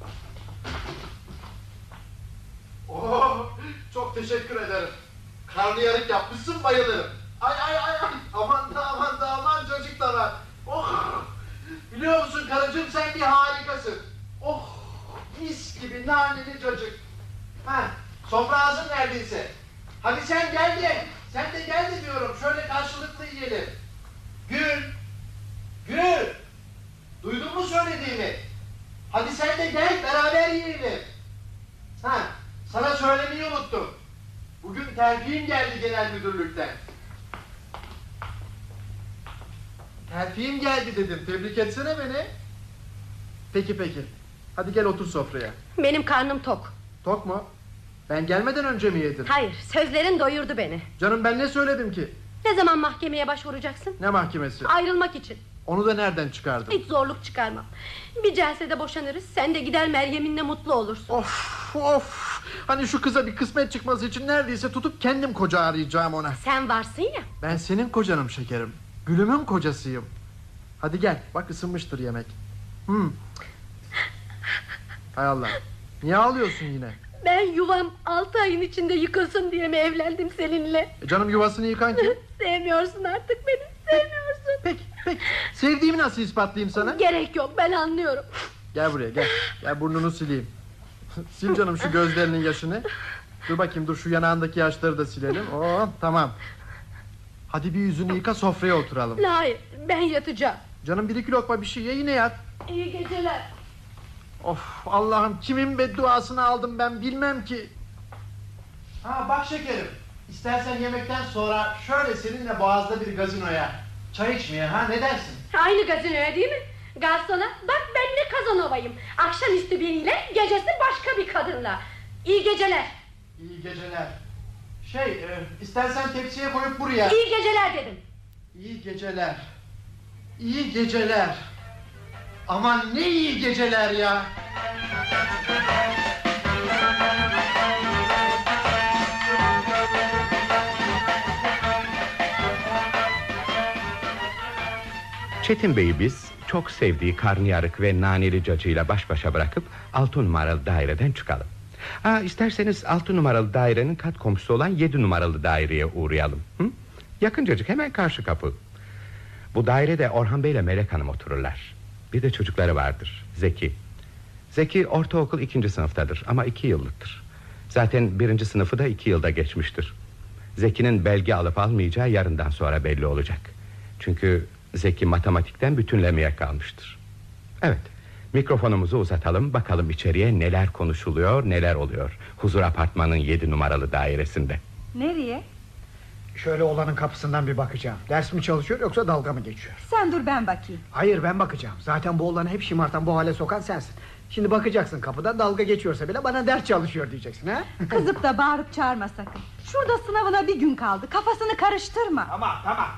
Oh, çok teşekkür ederim. Karnıyarık yapmışsın, bayılırım. Ay ay ay ay. Aman da aman da aman cacık da var. Oh. Biliyor musun karıcığım, sen bir harikasın. Oh. Mis gibi naneli cacık. Ha, sofra hazır neredeyse. Hadi sen gel de. Sen de gel de diyorum. Şöyle karşılıklı yiyelim. Gül. Gül. Duydun mu söylediğimi? Hadi sen de gel, beraber yiyelim. Ha, sana söylemeyi unuttum. Bugün terfiyim geldi genel müdürlükten. Terfiyim geldi dedim. Tebrik etsene beni. Peki peki. Hadi gel otur sofraya. Benim karnım tok. Tok mu? Ben gelmeden önce mi yedin? Hayır, sözlerin doyurdu beni. Canım ben ne söyledim ki? Ne zaman mahkemeye başvuracaksın? Ne mahkemesi? Ayrılmak için. Onu da nereden çıkardın? Hiç zorluk çıkarmam. Bir celsede boşanırız. Sen de gider Meryem'inle mutlu olursun. Of of. Hani şu kıza bir kısmet çıkması için neredeyse tutup kendim koca arayacağım ona. Sen varsın ya. Ben senin kocanım şekerim. Gülümün kocasıyım. Hadi gel, bak ısınmıştır yemek. Hmm. Hay Allah. Niye ağlıyorsun yine? Ben yuvam altı ayın içinde yıkılsın diye mi evlendim seninle? E canım, yuvasını yıkan kim? Sevmiyorsun artık beni, sevmiyorsun. Peki peki. Sevdiğimi nasıl ispatlayayım sana? Gerek yok, ben anlıyorum. Gel buraya gel. Gel burnunu sileyim. Sil canım şu gözlerinin yaşını. Dur bakayım, dur şu yanağındaki yaşları da silelim. Oo, tamam. Hadi bir yüzünü yıka, sofraya oturalım. Hayır, ben yatacağım. Canım bir iki lokma bir şey ye, yine yat. İyi geceler. Of Allah'ım, kimin bedduasını aldım ben bilmem ki. Ha bak şekerim, İstersen yemekten sonra şöyle seninle Boğaz'da bir gazinoya çay içmeye, ha ne dersin? Aynı gazinoya değil mi? Garsona bak, ben ne Kazanova'yım. Akşamüstü biriyle, gecesi başka bir kadınla. İyi geceler. İyi geceler. Şey e, istersen tepsiye koyup buraya. İyi geceler dedim. İyi geceler. İyi geceler. Aman ne iyi geceler ya. Çetin Bey'i biz çok sevdiği karnıyarık ve naneli cacığıyla baş başa bırakıp altı numaralı daireden çıkalım. Ha, isterseniz altı numaralı dairenin kat komşusu olan yedi numaralı daireye uğrayalım. Hı? Yakıncacık, hemen karşı kapı. Bu dairede Orhan Bey ile Melek Hanım otururlar. Bir de çocukları vardır, Zeki. Zeki ortaokul ikinci sınıftadır ama iki yıllıktır. Zaten birinci sınıfı da iki yılda geçmiştir. Zeki'nin belge alıp almayacağı yarından sonra belli olacak. Çünkü Zeki matematikten bütünlemeye kalmıştır. Evet, mikrofonumuzu uzatalım, bakalım içeriye neler konuşuluyor, neler oluyor Huzur Apartmanı'nın yedi numaralı dairesinde. Nereye? Şöyle olanın kapısından bir bakacağım. Ders mi çalışıyor yoksa dalga mı geçiyor? Sen dur ben bakayım. Hayır ben bakacağım. Zaten bu olanı hep şımartan, bu hale sokan sensin. Şimdi bakacaksın kapıda, dalga geçiyorsa bile bana ders çalışıyor diyeceksin ha? Kızıp da bağırıp çağırma sakın. Şurada sınavına bir gün kaldı. Kafasını karıştırma. Tamam tamam.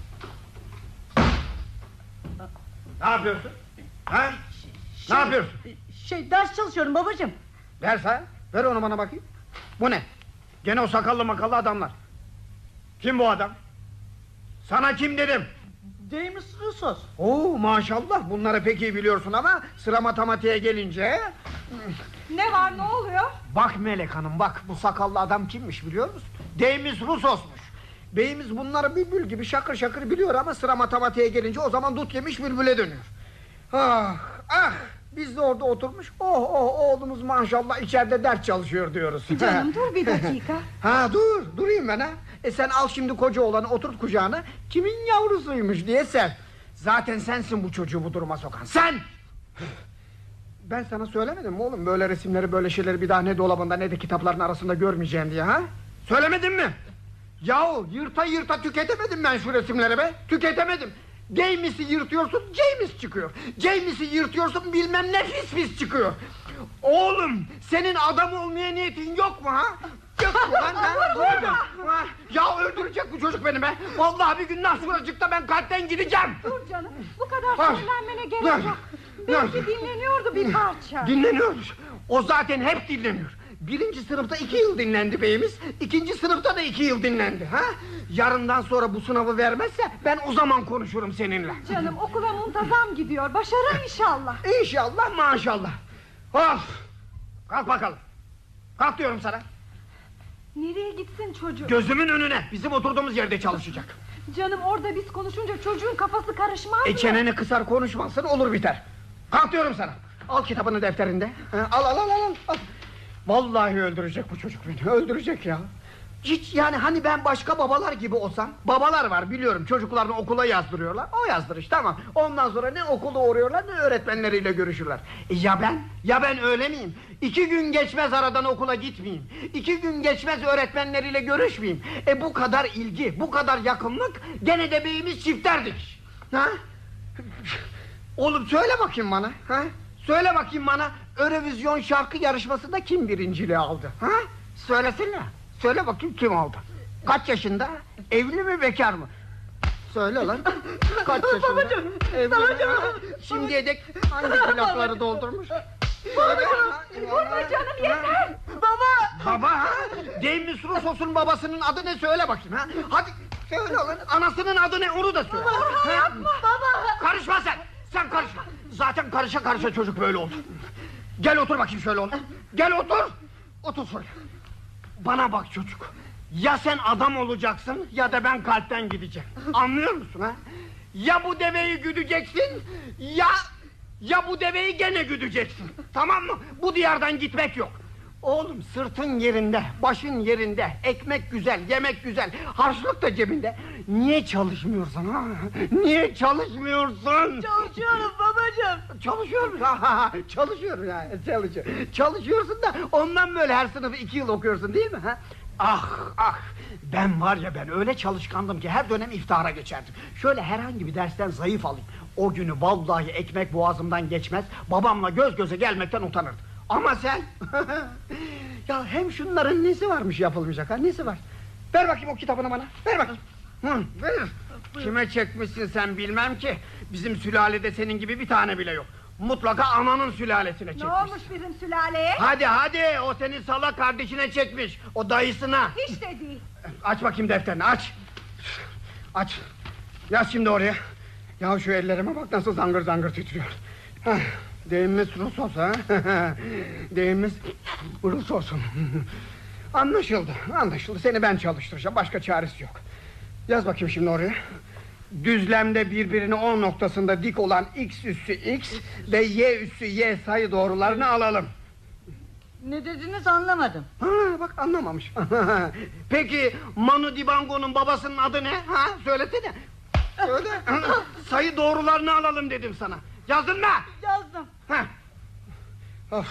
Ne yapıyorsun? Ha? Ne yapıyorsun? Şey ders çalışıyorum babacığım. Ders ha? Ver onu bana bakayım. Bu ne? Gene o sakallı makallı adamlar. Kim bu adam? Sana kim dedim? Demiş Rusos. Oo maşallah, bunları pek iyi biliyorsun ama sıra matematiğe gelince... Ne var, ne oluyor? Bak Melek Hanım bak, bu sakallı adam kimmiş biliyor musun? Deyimiz Rusos'muş. Beyimiz bunları bülbül gibi şakır şakır biliyor ama sıra matematiğe gelince o zaman dut yemiş bülbüle dönüyor. Ah ah, biz de orada oturmuş, oh oh oğlumuz maşallah içeride ders çalışıyor diyoruz. Canım dur bir dakika. Ha dur, durayım ben ha. E sen al şimdi koca oğlanı oturt kucağına, kimin yavrusuymuş diye sev. Zaten sensin bu çocuğu bu duruma sokan, sen! Ben sana söylemedim mi oğlum, böyle resimleri böyle şeyleri bir daha ne dolabında ne de kitapların arasında görmeyeceğim diye ha? Söylemedim mi? Yahu yırta yırta tüketemedim ben şu resimleri be, tüketemedim. James'i yırtıyorsun, James çıkıyor. James'i yırtıyorsun, bilmem ne pis pis çıkıyor. Oğlum, senin adam olmaya niyetin yok mu ha? Yok mu lan ha? Ha? Ya öldürecek bu çocuk beni be. Vallahi bir gün nasılcıkta ben kalpten gideceğim. Dur canım, bu kadar Ha. sinirlenmene gerek Ne? yok. Belki dinleniyordu bir parça. Dinleniyormuş. O zaten hep dinleniyor. Birinci sınıfta iki yıl dinlendi beyimiz. İkinci sınıfta da iki yıl dinlendi ha? Yarından sonra bu sınavı vermezse ben o zaman konuşurum seninle. Canım okula muntazam gidiyor. Başarır inşallah. İnşallah maşallah. Of! Kalk bakalım. Kalk diyorum sana. Nereye gitsin çocuk? Gözümün önüne. Bizim oturduğumuz yerde çalışacak. Canım orada biz konuşunca çocuğun kafası karışmaz E mı? çeneni kısar konuşmazsın, olur biter. Kalk diyorum sana. Al kitabını defterinde. Ha, Al al al al. al. Vallahi öldürecek bu çocuk beni. Öldürecek ya. Hiç yani hani ben başka babalar gibi olsam. Babalar var biliyorum, çocuklarını okula yazdırıyorlar. O yazdırış tamam. Ondan sonra ne okula uğruyorlar ne öğretmenleriyle görüşürler. E ya ben? Ya ben öyle miyim? İki gün geçmez aradan okula gitmeyeyim. İki gün geçmez öğretmenleriyle görüşmeyeyim. E bu kadar ilgi, bu kadar yakınlık, gene de beyimiz çifterdik. Ha? Oğlum söyle bakayım bana. Ha? Söyle bakayım bana, Eurovision şarkı yarışmasında kim birinciliği aldı? Ha? Söylesene. Söyle bakayım kim aldı? Kaç yaşında? Evli mi bekar mı? Söyle lan. Kaç yaşında? Babacığım, Evli babacığım. mi? Şimdiye dek hangi plakları doldurmuş? Babacığım, vurma canım yeter. Baba. Baba ha? James Rusos'un babasının adı ne söyle bakayım ha? Hadi söyle lan. Anasının adı ne onu da söyle. Orhan yapma. Baba. Karışma sen. Sen karışma. Zaten karışa karışa çocuk böyle oldu. Gel otur bakayım şöyle oğlum. Gel otur. Otur şöyle. Bana bak çocuk. Ya sen adam olacaksın ya da ben kalpten gideceğim. Anlıyor musun ha? Ya bu deveyi güdeceksin ya ya bu deveyi gene güdeceksin. Tamam mı? Bu diyardan gitmek yok. Oğlum sırtın yerinde, başın yerinde, ekmek güzel, yemek güzel, harçlık da cebinde. Niye çalışmıyorsun ha? Niye çalışmıyorsun? Çalışıyorum babacığım. Çalışıyor musun? Çalışıyorum ya, çalışıyor. Çalışıyorsun da ondan böyle her sınıfı iki yıl okuyorsun değil mi? Ha? Ah ah, ben var ya ben öyle çalışkandım ki her dönem iftara geçerdim. Şöyle herhangi bir dersten zayıf alayım. O günü vallahi ekmek boğazımdan geçmez, babamla göz göze gelmekten utanırdım. Ama sen ya hem şunların nesi varmış yapılmayacak ha, nesi var? Ver bakayım o kitabını bana, ver bakayım. Hı, ver. Kime çekmişsin sen bilmem ki. Bizim sülalede senin gibi bir tane bile yok. Mutlaka ananın sülalesine çekmiş. Ne olmuş bizim sülaleye? Hadi hadi, o senin salak kardeşine çekmiş. O dayısına. Hiç de değil. Aç bakayım defterini, aç. Aç. Yaz şimdi oraya. Ya şu ellerime bak nasıl zangır zangır titriyor. Hah, deyimiz Rusos ha. Deyimiz Rusos'un. Anlaşıldı, anlaşıldı. Seni ben çalıştıracağım, başka çaresi yok. Yaz bakayım şimdi oraya. Düzlemde birbirine on noktasında dik olan x üssü x ve y üssü y sayı doğrularını alalım. Ne dediniz anlamadım. Ha, bak anlamamış. Peki Manu Dibango'nun babasının adı ne? Ha, söylesene. Söyle. Sayı doğrularını alalım dedim sana. Yazdın mı? Yazdım. Ha. Of.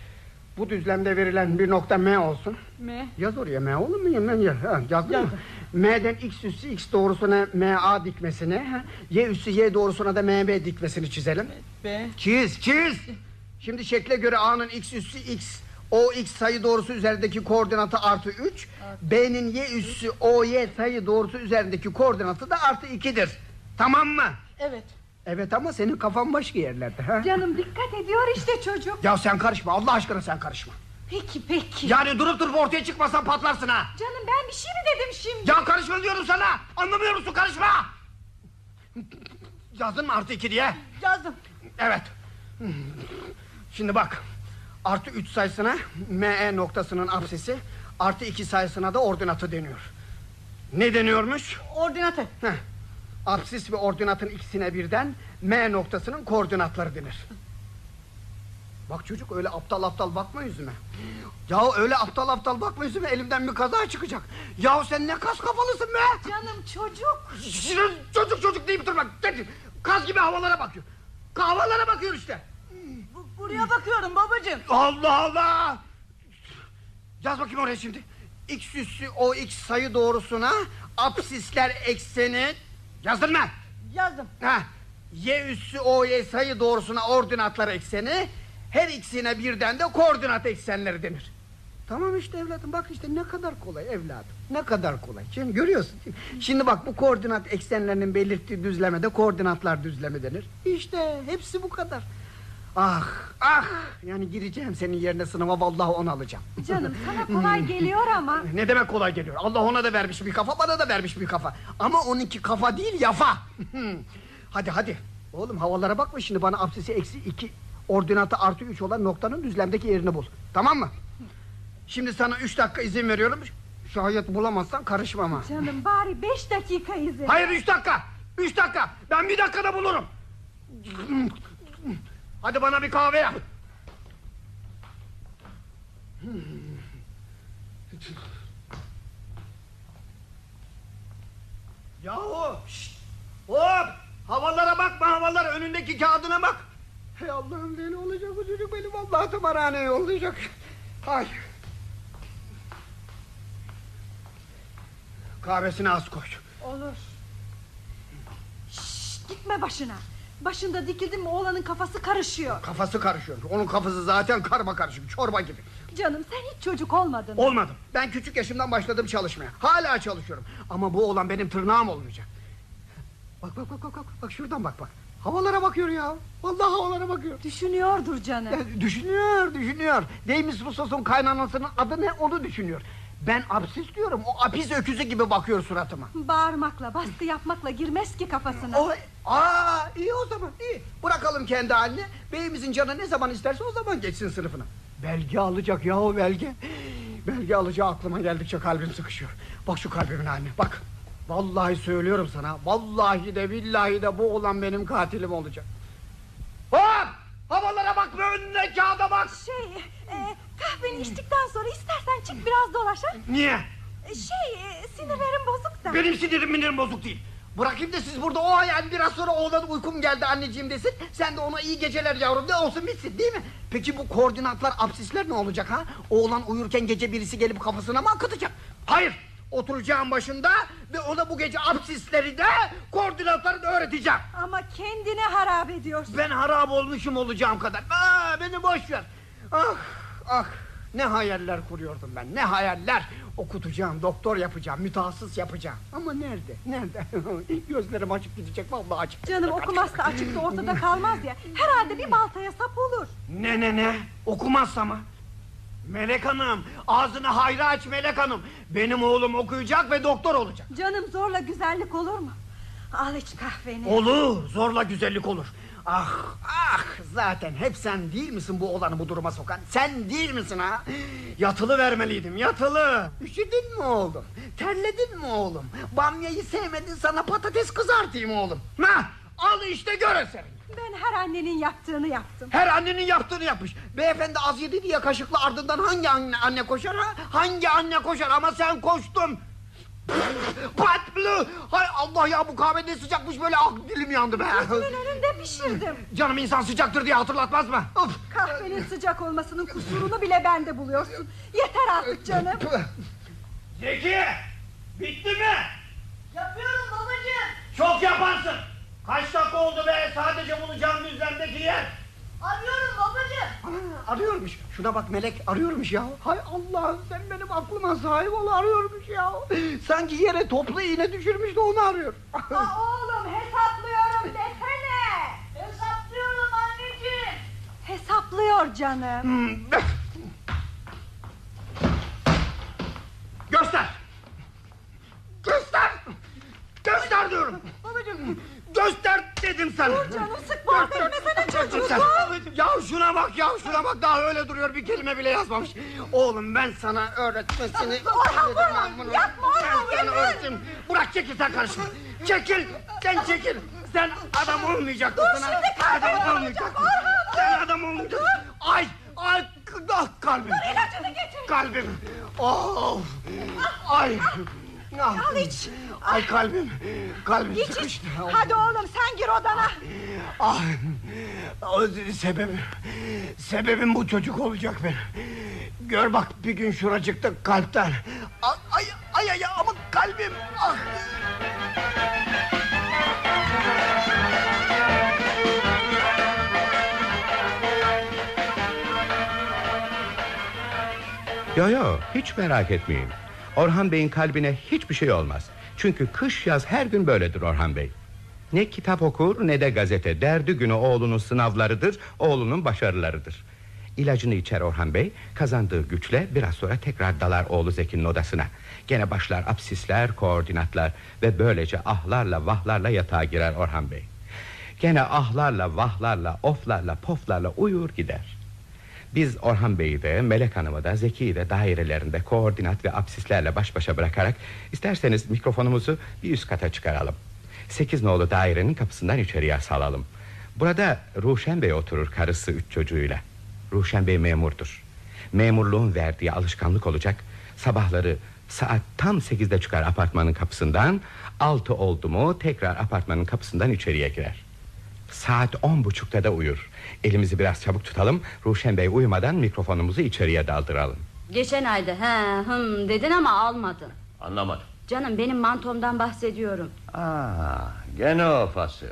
Bu düzlemde verilen bir nokta M olsun. M. Yaz oraya M olur mu? Ben ya. Ha, yazdın mı? M'den x üssü x doğrusuna M A dikmesini, ha, Y üssü Y doğrusuna da M B dikmesini çizelim. Be. Çiz, çiz. Şimdi şekle göre A'nın x üssü x, O x sayı doğrusu üzerindeki koordinatı artı üç, B'nin Y üssü O Y sayı doğrusu üzerindeki koordinatı da artı ikidir. Tamam mı? Evet. Evet ama senin kafan başka yerlerde. Ha? Canım dikkat ediyor işte çocuk. Ya sen karışma, Allah aşkına sen karışma. Peki peki. Yani durup durup ortaya çıkmasan patlarsın ha. Canım ben bir şey mi dedim şimdi? Ya karışma diyorum sana. Anlamıyor musun, karışma. Yazdın mı artı iki diye? Yazdım. Evet. Şimdi bak. Artı üç sayısına M E noktasının apsisi, artı iki sayısına da ordinatı deniyor. Ne deniyormuş? Ordinatı. Heh. Apsis ve ordinatın ikisine birden M noktasının koordinatları denir. Bak çocuk, öyle aptal aptal bakma yüzüme. Yahu öyle aptal aptal bakma yüzüme, elimden bir kaza çıkacak. Yahu sen ne kas kafalısın be. Canım çocuk. Çocuk çocuk deyip durma. Kaz gibi havalara bakıyor. Havalara bakıyor işte. Bu, buraya bakıyorum babacığım. Allah Allah. Yaz bakayım oraya şimdi. X üssü O X sayı doğrusuna apsisler ekseni. Yazdın mı? Yazdım. Ha. Y üssü O Y sayı doğrusuna ordinatlar ekseni, her ikisine birden de koordinat eksenleri denir. Tamam işte evladım, bak işte ne kadar kolay evladım. Ne kadar kolay. Şimdi görüyorsun. Şimdi bak, bu koordinat eksenlerinin belirttiği düzlemede koordinatlar düzlemi denir. İşte hepsi bu kadar. Ah ah, yani gireceğim senin yerine sınava, vallahi onu alacağım. Canım sana kolay geliyor ama. Ne demek kolay geliyor? Allah ona da vermiş bir kafa, bana da vermiş bir kafa. Ama onunki kafa değil, yafa. Hadi hadi. Oğlum havalara bakma şimdi, bana apsisi eksi iki, ordinatı artı üç olan noktanın düzlemdeki yerini bul. Tamam mı? Şimdi sana üç dakika izin veriyorum. Şayet bulamazsan karışmam ha. Canım bari beş dakika izin. Hayır, üç dakika. Üç dakika. Ben bir dakikada bulurum. Hadi bana bir kahve yap. Yahu şşt, hop, havalara bakma, havalara, önündeki kağıdına bak. Hey Allah'ım, ne olacak bu çocuk, beni vallahi tımarhaneye yollayacak. Ay. Kahvesini az koy. Olur. Şşt, gitme başına. Başında dikildin mi oğlanın kafası karışıyor. Kafası karışıyor. Onun kafası zaten karma karışık, çorba gibi. Canım sen hiç çocuk olmadın. Olmadım. Ben küçük yaşımdan başladım çalışmaya. Hala çalışıyorum. Ama bu oğlan benim tırnağım olmayacak. Bak bak bak bak bak. Bak şuradan bak bak. Havalara bakıyor ya. Vallahi havalara bakıyor. Düşünüyordur canım. Ya, düşünüyor, düşünüyor. Demis Rousseau'nun kaynanasının adı ne, onu düşünüyor. Ben apsis diyorum, o apis öküzü gibi bakıyor suratıma. Bağırmakla, baskı yapmakla girmez ki kafasına. O, aa, iyi o zaman, iyi. Bırakalım kendi haline. Beyimizin canı ne zaman isterse o zaman geçsin sınıfına. Belge alacak ya o belge. Belge alacağı aklıma geldikçe kalbim sıkışıyor. Bak şu kalbimin haline, bak. Vallahi söylüyorum sana, vallahi de billahi de bu olan benim katilim olacak. Hop! Havalara bak ve önüne, kağıda bak. Şey, e, kahveni içtikten sonra istersen çık biraz dolaş ha? Niye? E, Şey, e, sinirlerim bozuk da. Benim sinirim minirim bozuk değil. Bırakayım da siz burada o hayal, biraz sonra oğlan uykum geldi anneciğim desin. Sen de ona iyi geceler yavrum de, olsun bitsin değil mi? Peki bu koordinatlar, apsisler ne olacak ha? Oğlan uyurken gece birisi gelip kafasına mı akıtacak? Hayır, oturacağım başında ve ona bu gece apsisleri de koordinatları da öğreteceğim. Ama kendine harap ediyorsun. Ben harap olmuşum olacağım kadar. Aa, beni boş ver. Ah ah, ne hayaller kuruyordum ben, ne hayaller. Okutacağım, doktor yapacağım, mütehassıs yapacağım. Ama nerede, nerede? Gözlerim açık gidecek, vallahi açık. Canım okumazsa açıkta ortada kalmaz ya. Herhalde bir baltaya sap olur. Ne ne ne, okumazsa mı? Melek Hanım, ağzını hayra aç Melek Hanım. Benim oğlum okuyacak ve doktor olacak. Canım zorla güzellik olur mu? Al iç kahveni. Olur, zorla güzellik olur. Ah ah, zaten hep sen değil misin bu oğlanı bu duruma sokan? Sen değil misin ha? Yatılı vermeliydim, yatılı. Üşüdün mü oğlum? Terledin mi oğlum? Bamyayı sevmedin, sana patates kızartayım oğlum. Ha, al işte gör sen. Ben her annenin yaptığını yaptım. Her annenin yaptığını yapmış. Beyefendi az yedi diye kaşıkla ardından hangi anne, anne koşar ha? Hangi anne koşar, ama sen koştun. Patlı! Hay Allah ya, bu kahve ne sıcakmış böyle, ah dilim yandı be. Gözümün önünde pişirdim. Canım insan sıcaktır diye hatırlatmaz mı? Of. Kahvenin sıcak olmasının kusurunu bile bende buluyorsun. Yeter artık canım. Zeki! Bitti mi? Yapıyorum babacığım. Çok yaparsın. Kaç dakika oldu be? Sadece bulacağım düzlemdeki yer. Arıyorum babacığım. Ana, arıyormuş. Şuna bak Melek, arıyormuş ya. Hay Allah, sen benim aklıma sahip ol, arıyormuş ya. Sanki yere toplu iğne düşürmüş de onu arıyor. Aa, oğlum hesaplıyorum desene. Hesaplıyorum anneciğim. Hesaplıyor canım. Göster. Göster. Göster diyorum. Babacığım. Göster dedim sana. Dur canım, sıkma, etmesene çocuğu. Sen- Ya şuna bak ya şuna bak, daha öyle duruyor, bir kelime bile yazmamış. Oğlum ben sana öğretmesini Orhan, öğretmedim ben Orhan, bunu. yapma Orhan, Ben sana yemin. öğrettim. Bırak, çekil, sen karışma. Çekil, sen çekil. Sen adam olmayacaksın. Dur, şimdi kalbim Adam olacak, olmayacaksın. Orhan, Sen adam olmayacaksın. Ay ay ah, kalbim. İlacını getir. Kalbim. Of. Ay. Al iç. Ay kalbim. Kalbim İç iç. sıkıştı. Hadi oğlum sen gir odana. Ah, o sebebim, sebebim bu çocuk olacak benim. Gör bak, bir gün şuracıkta kalpten. Ay ay ay, ay ama kalbim. Ah. Yo yo, hiç merak etmeyin. Orhan Bey'in kalbine hiçbir şey olmaz. Çünkü kış yaz her gün böyledir Orhan Bey. Ne kitap okur ne de gazete. Derdi günü oğlunun sınavlarıdır, oğlunun başarılarıdır. İlacını içer Orhan Bey, kazandığı güçle biraz sonra tekrar dalar oğlu Zeki'nin odasına. Gene başlar absisler, koordinatlar ve böylece ahlarla vahlarla yatağa girer Orhan Bey. Gene ahlarla vahlarla, oflarla poflarla uyur gider. Biz Orhan Bey'i de Melek Hanım'ı da Zeki'yi de dairelerinde koordinat ve absislerle baş başa bırakarak isterseniz mikrofonumuzu bir üst kata çıkaralım. Sekiz nolu dairenin kapısından içeriye salalım. Burada Ruşen Bey oturur, karısı üç çocuğuyla. Ruşen Bey memurdur. Memurluğun verdiği alışkanlık olacak. Sabahları saat tam sekizde çıkar apartmanın kapısından. Altı oldu mu tekrar apartmanın kapısından içeriye girer. Saat on buçukta da uyur. Elimizi biraz çabuk tutalım. Ruşen Bey uyumadan mikrofonumuzu içeriye daldıralım. Geçen ayda he hım dedin ama almadın. Anlamadım. Canım benim mantomdan bahsediyorum. Aa, gene o fasıl.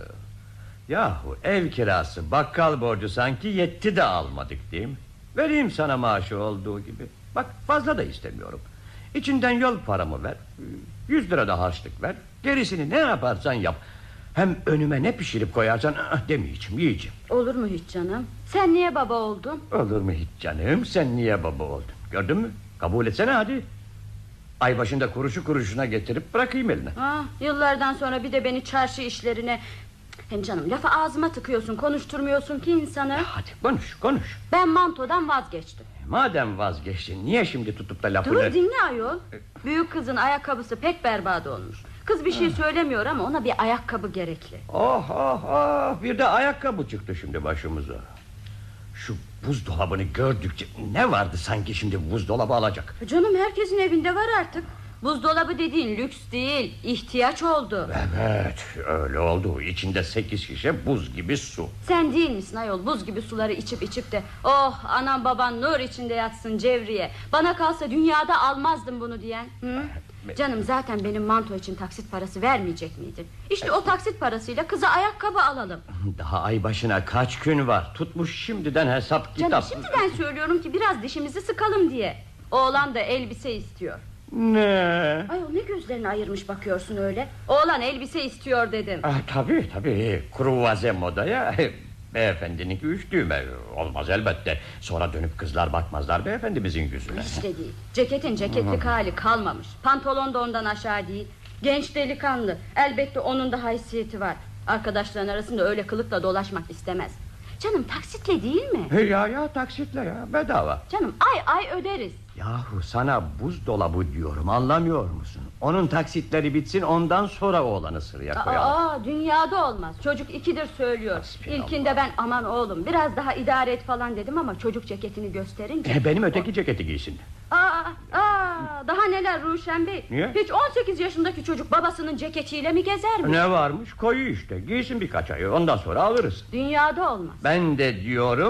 Yahu ev kirası, bakkal borcu sanki yetti de almadık değil mi? Vereyim sana maaşı olduğu gibi. Bak, fazla da istemiyorum. İçinden yol paramı ver. Yüz lira da harçlık ver. Gerisini ne yaparsan yap. Hem önüme ne pişirip koyarsan ah, demeyeceğim, yiyeceğim. Olur mu hiç canım? Sen niye baba oldun? Olur mu hiç canım? Sen niye baba oldun? Gördün mü? Kabul etsene hadi. Ay başında kuruşu kuruşuna getirip bırakayım eline. Ah, yıllardan sonra bir de beni çarşı işlerine... Hem canım lafı ağzıma tıkıyorsun, konuşturmuyorsun ki insanı. Ya hadi konuş konuş. Ben mantodan vazgeçtim. Madem vazgeçtin, niye şimdi tutup da lafını... Dur dinle ayol. Büyük kızın ayakkabısı pek berbat olmuş. Kız bir şey söylemiyor ama ona bir ayakkabı gerekli. Oh oh oh, bir de ayakkabı çıktı şimdi başımıza. Şu buzdolabını gördükçe ne vardı sanki şimdi buzdolabı alacak. Canım herkesin evinde var artık. Buzdolabı dediğin lüks değil, ihtiyaç oldu. Evet öyle oldu. İçinde sekiz şişe buz gibi su. Sen değil misin ayol, buz gibi suları içip içip de oh anam baban nur içinde yatsın Cevriye, bana kalsa dünyada almazdım bunu diyen hı? Canım zaten benim manto için taksit parası vermeyecek miydin? İşte o taksit parasıyla kıza ayakkabı alalım. Daha ay başına kaç gün var? Tutmuş şimdiden hesap kitap. Canım şimdiden söylüyorum ki biraz dişimizi sıkalım diye. Oğlan da elbise istiyor. Ne? Ay o ne gözlerini ayırmış bakıyorsun öyle. Oğlan elbise istiyor dedim. Ah, tabii tabii, kruvaze modaya. Beyefendininki üç düğme. Olmaz elbette. Sonra dönüp kızlar bakmazlar beyefendimizin yüzüne. İşte değil. Ceketin ceketlik hali kalmamış. Pantolon da ondan aşağı değil. Genç delikanlı. Elbette onun da haysiyeti var. Arkadaşların arasında öyle kılıkla dolaşmak istemez. Canım taksitle değil mi? He ya ya taksitle ya, bedava. Canım ay ay öderiz. Yahu sana buzdolabı diyorum, anlamıyor musun? Onun taksitleri bitsin, ondan sonra oğlanı sıraya koyalım. Aa, dünyada olmaz. Çocuk ikidir söylüyor. Hasbinallah. İlkinde ben aman oğlum biraz daha idare et falan dedim ama çocuk ceketini gösterince. E, benim öteki ceketi giysin. Aa, aa, daha neler Ruşen Bey. Niye? Hiç on sekiz yaşındaki çocuk babasının ceketiyle mi gezer mi? Ne varmış, koyu işte, giysin birkaç ay, ondan sonra alırız. Dünyada olmaz. Ben de diyorum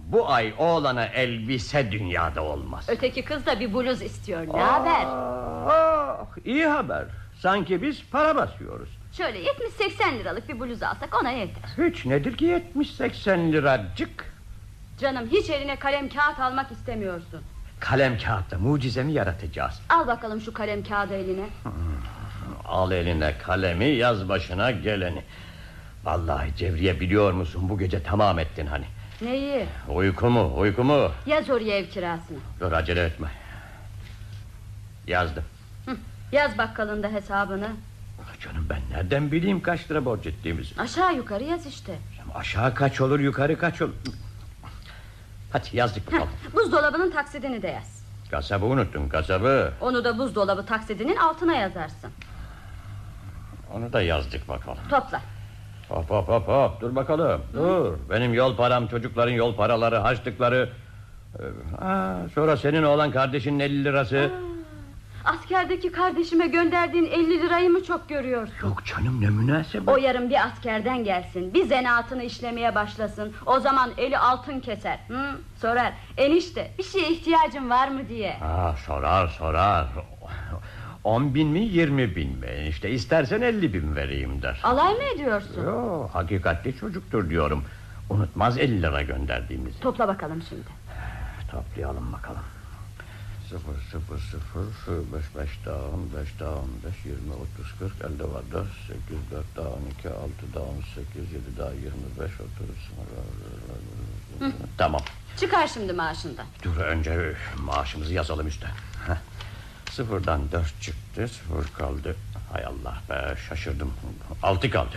Bu ay oğlana elbise dünyada olmaz. Öteki kız da bir bluz istiyor. Ne haber? Ah, iyi haber. Sanki biz para basıyoruz. Şöyle yetmiş seksen liralık bir bluz alsak ona yeter. Hiç nedir ki yetmiş seksen liracık? Canım hiç eline kalem kağıt almak istemiyorsun. Kalem kağıtta mucizemi yaratacağız. Al bakalım şu kalem kağıdı eline. Al eline kalemi, yaz başına geleni. Vallahi Cevriye, biliyor musun, bu gece tamam ettin hani. Neyi? Uykumu, uykumu. Yaz oraya ev kirasını. Dur, acele etme. Yazdım. Hı, yaz bakkalında hesabını. Canım, ben nereden bileyim kaç lira borç ettiğimizi? Aşağı yukarı yaz işte. Aşağı kaç olur, yukarı kaç olur? Hadi yazdık bakalım. Heh, buzdolabının taksidini de yaz. Kasabı unuttun, kasabı. Onu da buzdolabı taksidinin altına yazarsın. Onu da yazdık bakalım. Topla. Hop hop hop hop, dur bakalım. Hı? Dur, benim yol param, çocukların yol paraları, harçlıkları. Aa, sonra senin oğlan kardeşinin elli lirası. Aa, askerdeki kardeşime gönderdiğin elli lirayı mı çok görüyorsun? Yok canım, ne münasebet. O yarın bir askerden gelsin, bir zanaatını işlemeye başlasın. O zaman eli altın keser. Hı? Sorar, enişte bir şeye ihtiyacın var mı diye. Aa, sorar sorar. On bin mi, yirmi bin mi? İşte istersen elli bin vereyim der. Alay mı ediyorsun? Yok, hakikatli çocuktur diyorum. Unutmaz elli lira gönderdiğimizi. Topla bakalım şimdi. Toplayalım bakalım. Sıfır sıfır sıfır beş beş daha on beş daha on beş yirmi otuz kırk elde var dört sekiz dört daha on iki altı daha on sekiz yedi daha yirmi beş otuz. Hı. Tamam. Çıkar şimdi maaşından. Dur, önce maaşımızı yazalım üstte. Heh. Sıfırdan dört çıktı, sıfır kaldı. Hay Allah be, şaşırdım. Altı kaldı.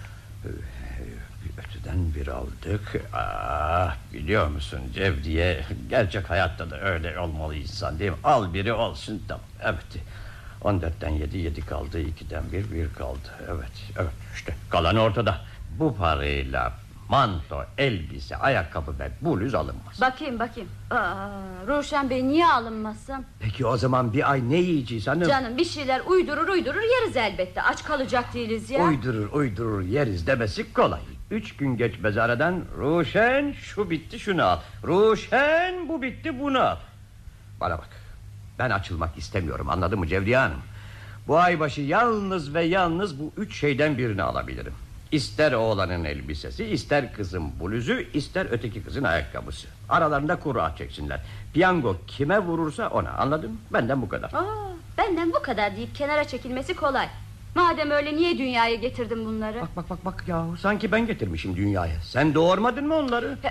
Bir öteden bir aldık. Ah, biliyor musun Cevriye, gerçek hayatta da öyle olmalı insan, değil mi? Al biri olsun, tamam. Evet. On dörtten yedi, yedi kaldı. ikiden bir, bir kaldı. Evet, evet, işte kalan ortada. Bu parayla manto, elbise, ayakkabı ve bluz alınmaz. Bakayım bakayım. Aa, Ruşen Bey niye alınmasın? Peki o zaman bir ay ne yiyeceğiz hanım? Canım bir şeyler uydurur uydurur yeriz elbette. Aç kalacak değiliz ya. Uydurur uydurur yeriz demesi kolay. Üç gün geçmez aradan, Ruşen şu bitti şunu al, Ruşen bu bitti bunu al. Bana bak, ben açılmak istemiyorum, anladın mı Cevriye Hanım? Bu ay başı yalnız ve yalnız bu üç şeyden birini alabilirim. İster oğlanın elbisesi, ister kızın bluzu, ister öteki kızın ayakkabısı. Aralarında kura çeksinler. Piyango kime vurursa ona, anladın mı? Benden bu kadar. Aa, benden bu kadar deyip kenara çekilmesi kolay. Madem öyle niye dünyaya getirdin bunları? Bak bak bak bak ya, sanki ben getirmişim dünyaya. Sen doğurmadın mı onları? He,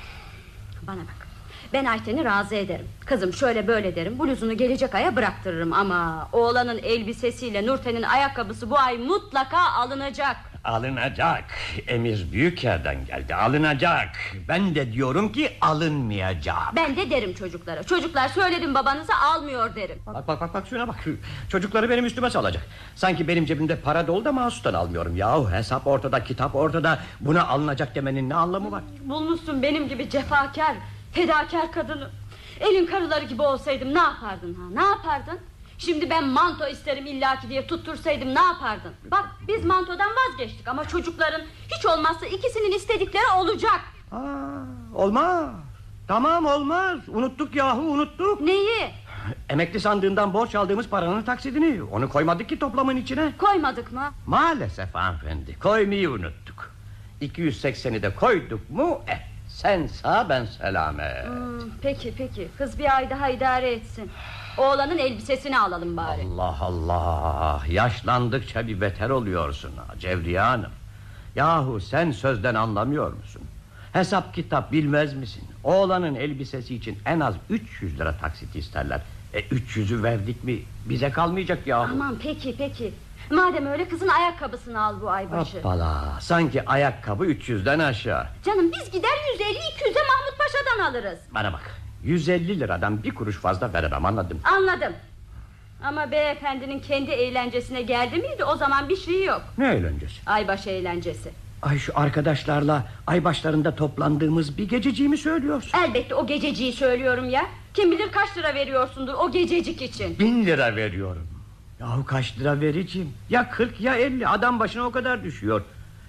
bana bak, ben Ayten'i razı ederim. Kızım şöyle böyle derim, bluzunu gelecek aya bıraktırırım. Ama oğlanın elbisesiyle Nurten'in ayakkabısı bu ay mutlaka alınacak. Alınacak. Emir büyük yerden geldi, alınacak. Ben de diyorum ki alınmayacak. Ben de derim çocuklara. Çocuklar söyledim babanıza, almıyor derim. Bak bak bak bak şuna bak. Çocukları benim üstüme salacak. Sanki benim cebimde para dolu da mahsustan almıyorum. Yahu hesap ortada, kitap ortada. Buna alınacak demenin ne anlamı var? Bulmuşsun benim gibi cefakar, fedakar kadını. Elin karıları gibi olsaydım ne yapardın ha? Ne yapardın? Şimdi ben manto isterim illaki diye tuttursaydım ne yapardın? Bak biz mantodan vazgeçtik ama çocukların hiç olmazsa ikisinin istedikleri olacak. Aa, olmaz. Tamam, olmaz. Unuttuk yahu, unuttuk. Neyi? Emekli sandığından borç aldığımız paranın taksidini. Onu koymadık ki toplamın içine. Koymadık mı? Maalesef hanımefendi, koymayı unuttuk. iki yüz sekseni de koyduk mu? Eh, sen sağ ben selamet. Hmm, peki peki, kız bir ay daha idare etsin. Oğlanın elbisesini alalım bari. Allah Allah, yaşlandıkça bir beter oluyorsun ha, Cevriye Hanım. Yahu sen sözden anlamıyor musun? Hesap kitap bilmez misin? Oğlanın elbisesi için en az üç yüz lira taksit isterler. E üç yüzü verdik mi bize kalmayacak yahu. Aman peki peki. Madem öyle kızın ayakkabısını al bu ay başı. Hoppala, sanki ayakkabı üç yüzden aşağı. Canım biz gider yüz elli iki yüze Mahmut Paşa'dan alırız. Bana bak, yüz elli liradan bir kuruş fazla veremem, anladın mı? Anladım. Ama beyefendinin kendi eğlencesine geldi miydi o zaman bir şey yok. Ne eğlencesi? Aybaşı eğlencesi. Ay şu arkadaşlarla ay başlarında toplandığımız bir gececiği mi söylüyorsun? Elbette o gececiği söylüyorum ya. Kim bilir kaç lira veriyorsundur o gececik için. Bin lira veriyorum. Yahu kaç lira vereceğim? Ya kırk ya elli, adam başına o kadar düşüyor.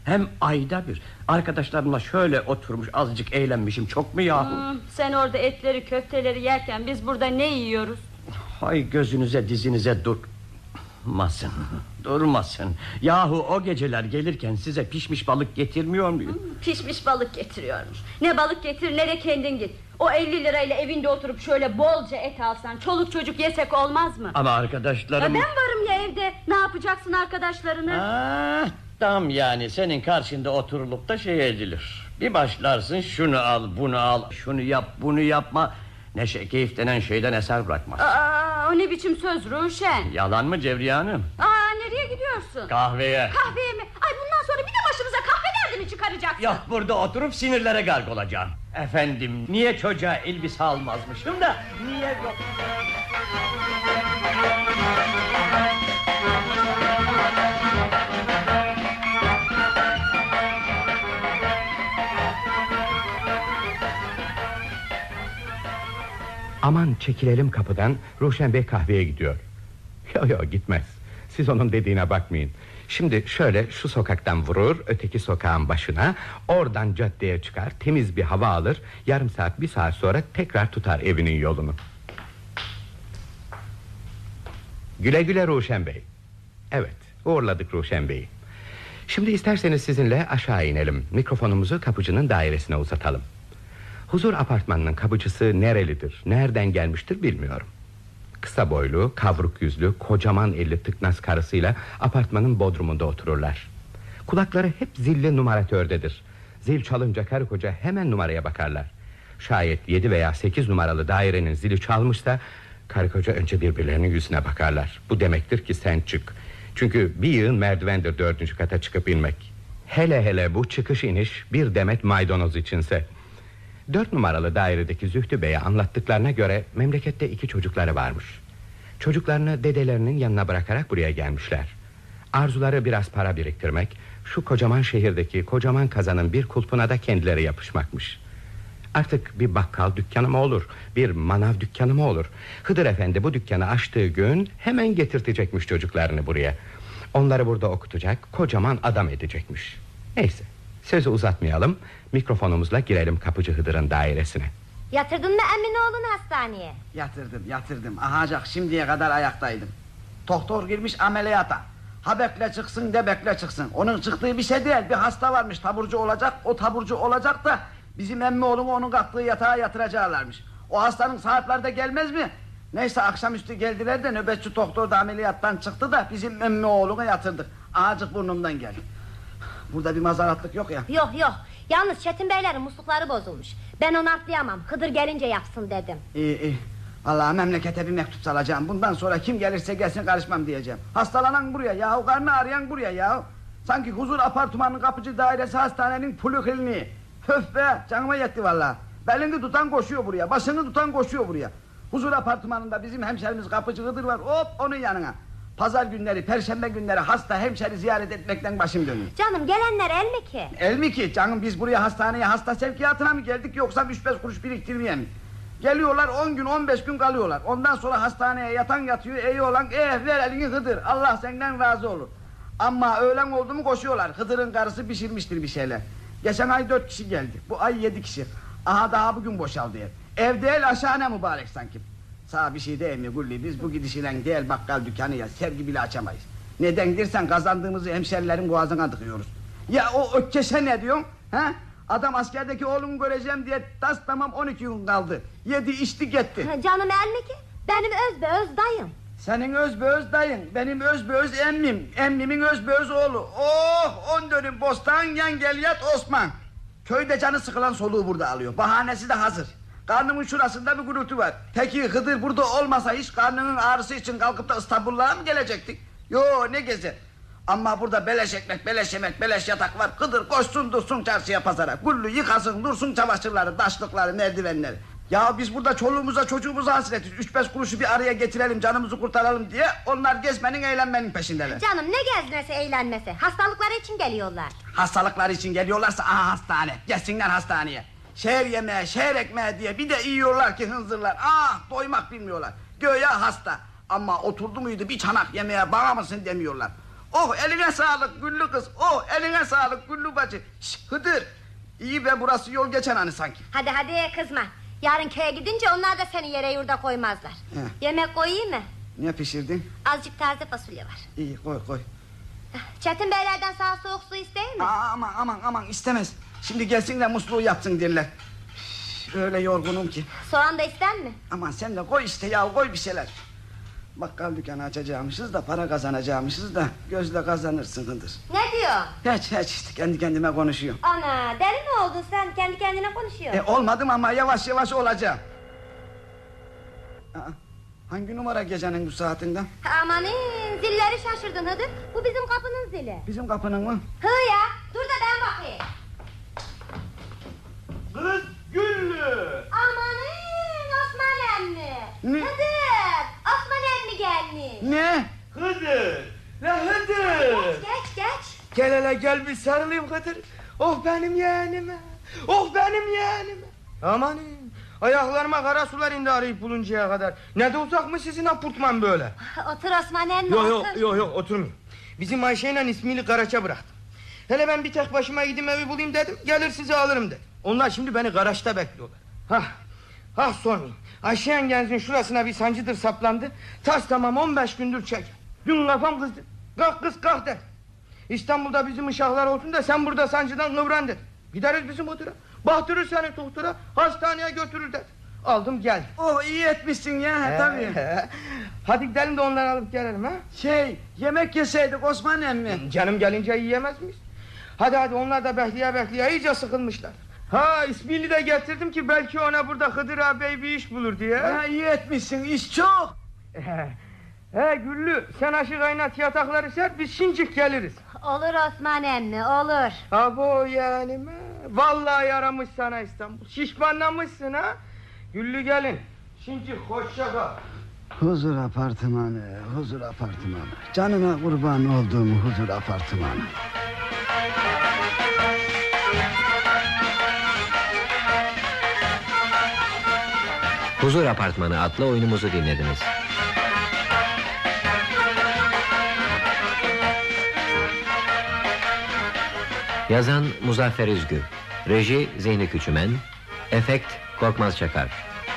Hem ayda bir. Arkadaşlarımla şöyle oturmuş azıcık eğlenmişim, çok mu yahu? Hmm, sen orada etleri köfteleri yerken biz burada ne yiyoruz? Hay gözünüze dizinize durmasın. Durmasın. Yahu o geceler gelirken size pişmiş balık getirmiyor muyum? Hmm, pişmiş balık getiriyormuş. Ne balık getir ne de kendin git. O elli lirayla evinde oturup şöyle bolca et alsan, çoluk çocuk yesek olmaz mı? Ama arkadaşlarım... Ya ben varım ya evde. Ne yapacaksın arkadaşlarını? Ah, tam yani senin karşında oturulup da şey edilir. Bir başlarsın şunu al bunu al, şunu yap bunu yapma. Neşe keyif denen şeyden eser bırakmaz. Aa, o ne biçim söz Ruşen? Yalan mı Cevriye Hanım? Aa, nereye gidiyorsun? Kahveye. Kahveye mi? Ay bundan sonra bir de başımıza kahve derdi mi çıkaracaksın? Yok, burada oturup sinirlere garg olacağım. Efendim, niye çocuğa elbise almazmışım da niye yok? Aman çekilelim kapıdan, Ruşen Bey kahveye gidiyor. Yo yo gitmez. Siz onun dediğine bakmayın. Şimdi şöyle şu sokaktan vurur, öteki sokağın başına, oradan caddeye çıkar, temiz bir hava alır, yarım saat bir saat sonra tekrar tutar evinin yolunu. Güle güle Ruşen Bey. Evet, uğurladık Ruşen Bey'i. Şimdi isterseniz sizinle aşağı inelim, mikrofonumuzu kapıcının dairesine uzatalım. Huzur apartmanının kapıcısı nerelidir, nereden gelmiştir bilmiyorum. Kısa boylu, kavruk yüzlü, kocaman elli tıknaz karısıyla apartmanın bodrumunda otururlar. Kulakları hep zilli numaratördedir. Zil çalınca karı koca hemen numaraya bakarlar. Şayet yedi veya sekiz numaralı dairenin zili çalmışsa karı koca önce birbirlerinin yüzüne bakarlar. Bu demektir ki sen çık. Çünkü bir yığın merdivendir dördüncü kata çıkıp inmek. Hele hele bu çıkış iniş bir demet maydanoz içinse. Dört numaralı dairedeki Zühtü Bey'e anlattıklarına göre memlekette iki çocukları varmış. Çocuklarını dedelerinin yanına bırakarak buraya gelmişler. Arzuları biraz para biriktirmek, şu kocaman şehirdeki kocaman kazanın bir kulpuna da kendileri yapışmakmış. Artık bir bakkal dükkanı mı olur, bir manav dükkanı mı olur? Hıdır Efendi bu dükkanı açtığı gün hemen getirtecekmiş çocuklarını buraya. Onları burada okutacak, kocaman adam edecekmiş. Neyse, sözü uzatmayalım, mikrofonumuzla girelim kapıcı Hıdır'ın dairesine. Yatırdın mı Eminoğlu'nu hastaneye? Yatırdım yatırdım, ahacak şimdiye kadar ayaktaydım. Doktor girmiş ameliyata. Ha bekle çıksın de bekle çıksın. Onun çıktığı bir şey değil, bir hasta varmış taburcu olacak. O taburcu olacak da bizim Emmioğlu'nu onun kalktığı yatağa yatıracaklarmış. O hastanın saatlerde gelmez mi? Neyse akşamüstü geldiler de nöbetçi doktor da ameliyattan çıktı da bizim Emmioğlu'na yatırdık. Ağacık burnumdan geldi. Burada bir mazaratlık yok ya. Yok yok, yalnız Çetin Beylerin muslukları bozulmuş. Ben onu atlayamam, Hıdır gelince yapsın dedim. İyi iyi. Vallahi memlekete bir mektup salacağım. Bundan sonra kim gelirse gelsin karışmam diyeceğim. Hastalanan buraya yahu, karnı ağrıyan buraya yahu. Sanki huzur apartmanının kapıcı dairesi hastanenin pulu kliniği. Höf be, canıma yetti vallahi. Belini tutan koşuyor buraya, başını tutan koşuyor buraya. Huzur apartmanında bizim hemşerimiz kapıcı Hıdır var, hop onun yanına. Pazar günleri, perşembe günleri hasta hemşeri ziyaret etmekten başım dönüyor. Canım gelenler el mi ki? El mi ki? Canım biz buraya hastaneye hasta sevkiyatına mı geldik yoksa üç beş kuruş biriktirmeye mi? Geliyorlar on gün on beş gün kalıyorlar. Ondan sonra hastaneye yatan yatıyor, iyi olan eh ver elini Hıdır. Allah senden razı olur. Ama öğlen oldu mu koşuyorlar. Hıdır'ın karısı pişirmiştir bir şeyler. Geçen ay dört kişi geldi. Bu ay yedi kişi. Aha daha bugün boşaldı ev. Ev değil aşağına mübarek sanki. Sağ bir şey değil mi Gulli? Biz bu gidişiyle değil bakkal dükkanı ya sergi bile açamayız. Neden dersen kazandığımızı hemşerilerin boğazına tıkıyoruz. Ya o ökkeşe ne diyorsun? Ha? Adam askerdeki oğlumu göreceğim diye tas tamam on iki gün kaldı. Yedi içti gitti. Canım el mi ki? Benim özbeöz dayım. Senin özbeöz dayın, benim özbeöz emmim. Emmimin özbeöz oğlu. Oh on dönüm bostan yan gel yat Osman. Köyde canı sıkılan soluğu burada alıyor. Bahanesi de hazır. Karnımın şurasında bir gürültü var. Peki Hıdır burada olmasa hiç karnının ağrısı için kalkıp da İstanbul'a mı gelecektik? Yo ne gezer. Ama burada beleş ekmek, beleş yemek, beleş yatak var. Hıdır koşsun dursun çarşıya pazara. Güllü yıkasın dursun çamaşırları, taşlıkları, merdivenleri. Ya biz burada çoluğumuza çocuğumuza hasretiz. Üç beş kuruşu bir araya getirelim canımızı kurtaralım diye. Onlar gezmenin eğlenmenin peşindeler. Canım ne gezmesi eğlenmesi. Hastalıkları için geliyorlar. Hastalıkları için geliyorlarsa aha hastane. Gelsinler hastaneye. Şehir yemeği, şehir ekmeği diye bir de yiyorlar ki hınzırlar. Ah doymak bilmiyorlar. Göya hasta. Ama oturdu muydu bir çanak yemeğe bana mısın demiyorlar. Oh eline sağlık Güllü kız. Oh eline sağlık Güllü bacı. Şş, Hıdır. İyi be, burası yol geçen hani sanki. Hadi hadi kızma. Yarın köye gidince onlar da seni yere yurda koymazlar. He. Yemek koyayım mı? Ne pişirdin? Azıcık taze fasulye var. İyi koy koy. Çetin beylerden sağ soğuk su ister mi? Aa, aman aman aman istemez. Şimdi gelsin de musluğu yapsın derler. Üf, öyle yorgunum ki. Soğan da ister mi? Aman sen de koy işte ya, koy bir şeyler. Bakkal dükkanı açacağımışız da para kazanacağımışız da gözle kazanırsın Hıdır. Ne diyor? Hiç hiç işte kendi kendime konuşuyorum. Ana deli mi oldun sen, kendi kendine konuşuyorsun? E olmadım ama yavaş yavaş olacağım. Aa, hangi numara gecenin bu saatinde? Amanın zilleri şaşırdın Hıdır. Bu bizim kapının zili. Bizim kapının mı? Hı ya, dur da ben bakayım. Kız Güllü. Amanın Osman emmi. Ne? Hıdır, Osman emmi gelmiş. Ne? Hıdır. La Hıdır. Geç geç. Gel hele gel bir sarılayım Hıdır. Oh benim yeğenime. Oh benim yeğenime. Amanın. Ayaklarıma kara sular indi arayıp buluncaya kadar. Ne de uzak mı sizin apartman böyle? Otur Osman emmi, Yok otur. yok yok yok oturmayayım. Bizim Ayşe'yle İsmail'i Karaç'a bıraktım. Hele ben bir tek başıma gideyim evi bulayım dedim. Gelir sizi alırım dedim. Onlar şimdi beni Karaç'ta bekliyorlar. Hah. Hah sormayın. Ayşe yengenizin şurasına bir sancıdır saplandı. Tas tamam on beş gündür çek. Dün kafam kızdı. Kalk kız kalk de. İstanbul'da bizim uşaklar olsun da sen burada sancıdan kıvran dedi. Gideriz bizim otura. Bahtırır seni doktora, hastaneye götürür dedi. Aldım geldim. Oh iyi etmişsin ya He, tabii. he. Hadi gidelim de onları alıp gelelim ha. Şey yemek yeseydik Osman emmi. Canım gelince yiyemez miyiz? Hadi hadi onlar da bekleye bekleye iyice sıkılmışlar. Ha İsmail'i de getirdim ki belki ona burada Hıdır ağabey bir iş bulur diye. Ha, iyi etmişsin, iş çok. He, he Güllü sen aşı kaynat yatakları ser biz şincik geliriz. Olur Osman emmi, olur. Abo yani mi? Vallahi yaramış sana İstanbul. Şişmanlamışsın ha. Güllü gelin. Şincik hoşça kal. Huzur apartmanı, huzur apartmanı. Canına kurban olduğum huzur apartmanı. Huzur Apartmanı adlı oyunumuzu dinlediniz. Yazan Muzaffer İzgü, reji Zihni Küçümen, efekt Korkmaz Çakar.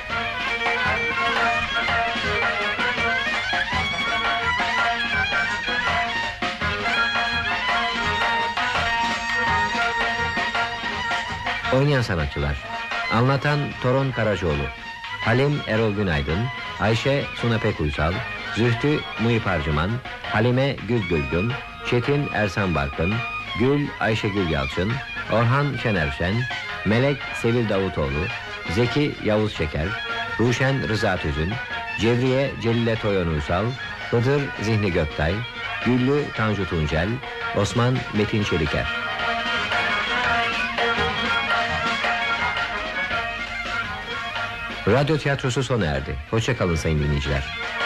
Oynayan sanatçılar: anlatan Toron Karacaoğlu, Halim Erol Günaydın, Ayşe Suna Pek Uysal, Zühtü Muhip Harcıman, Halime Gül Gülgün, Çetin Ersan Barkın, Gül Ayşegül Yalçın, Orhan Şener Şen, Melek Sevil Davutoğlu, Zeki Yavuz Şeker, Ruşen Rıza Tüzün, Cevriye Celile Toyon Uysal, Hıdır Zihni Göktay, Güllü Tanju Tuncel, Osman Metin Çeliker. Radyo tiyatrosu sona erdi. Hoşça kalın sayın dinleyiciler.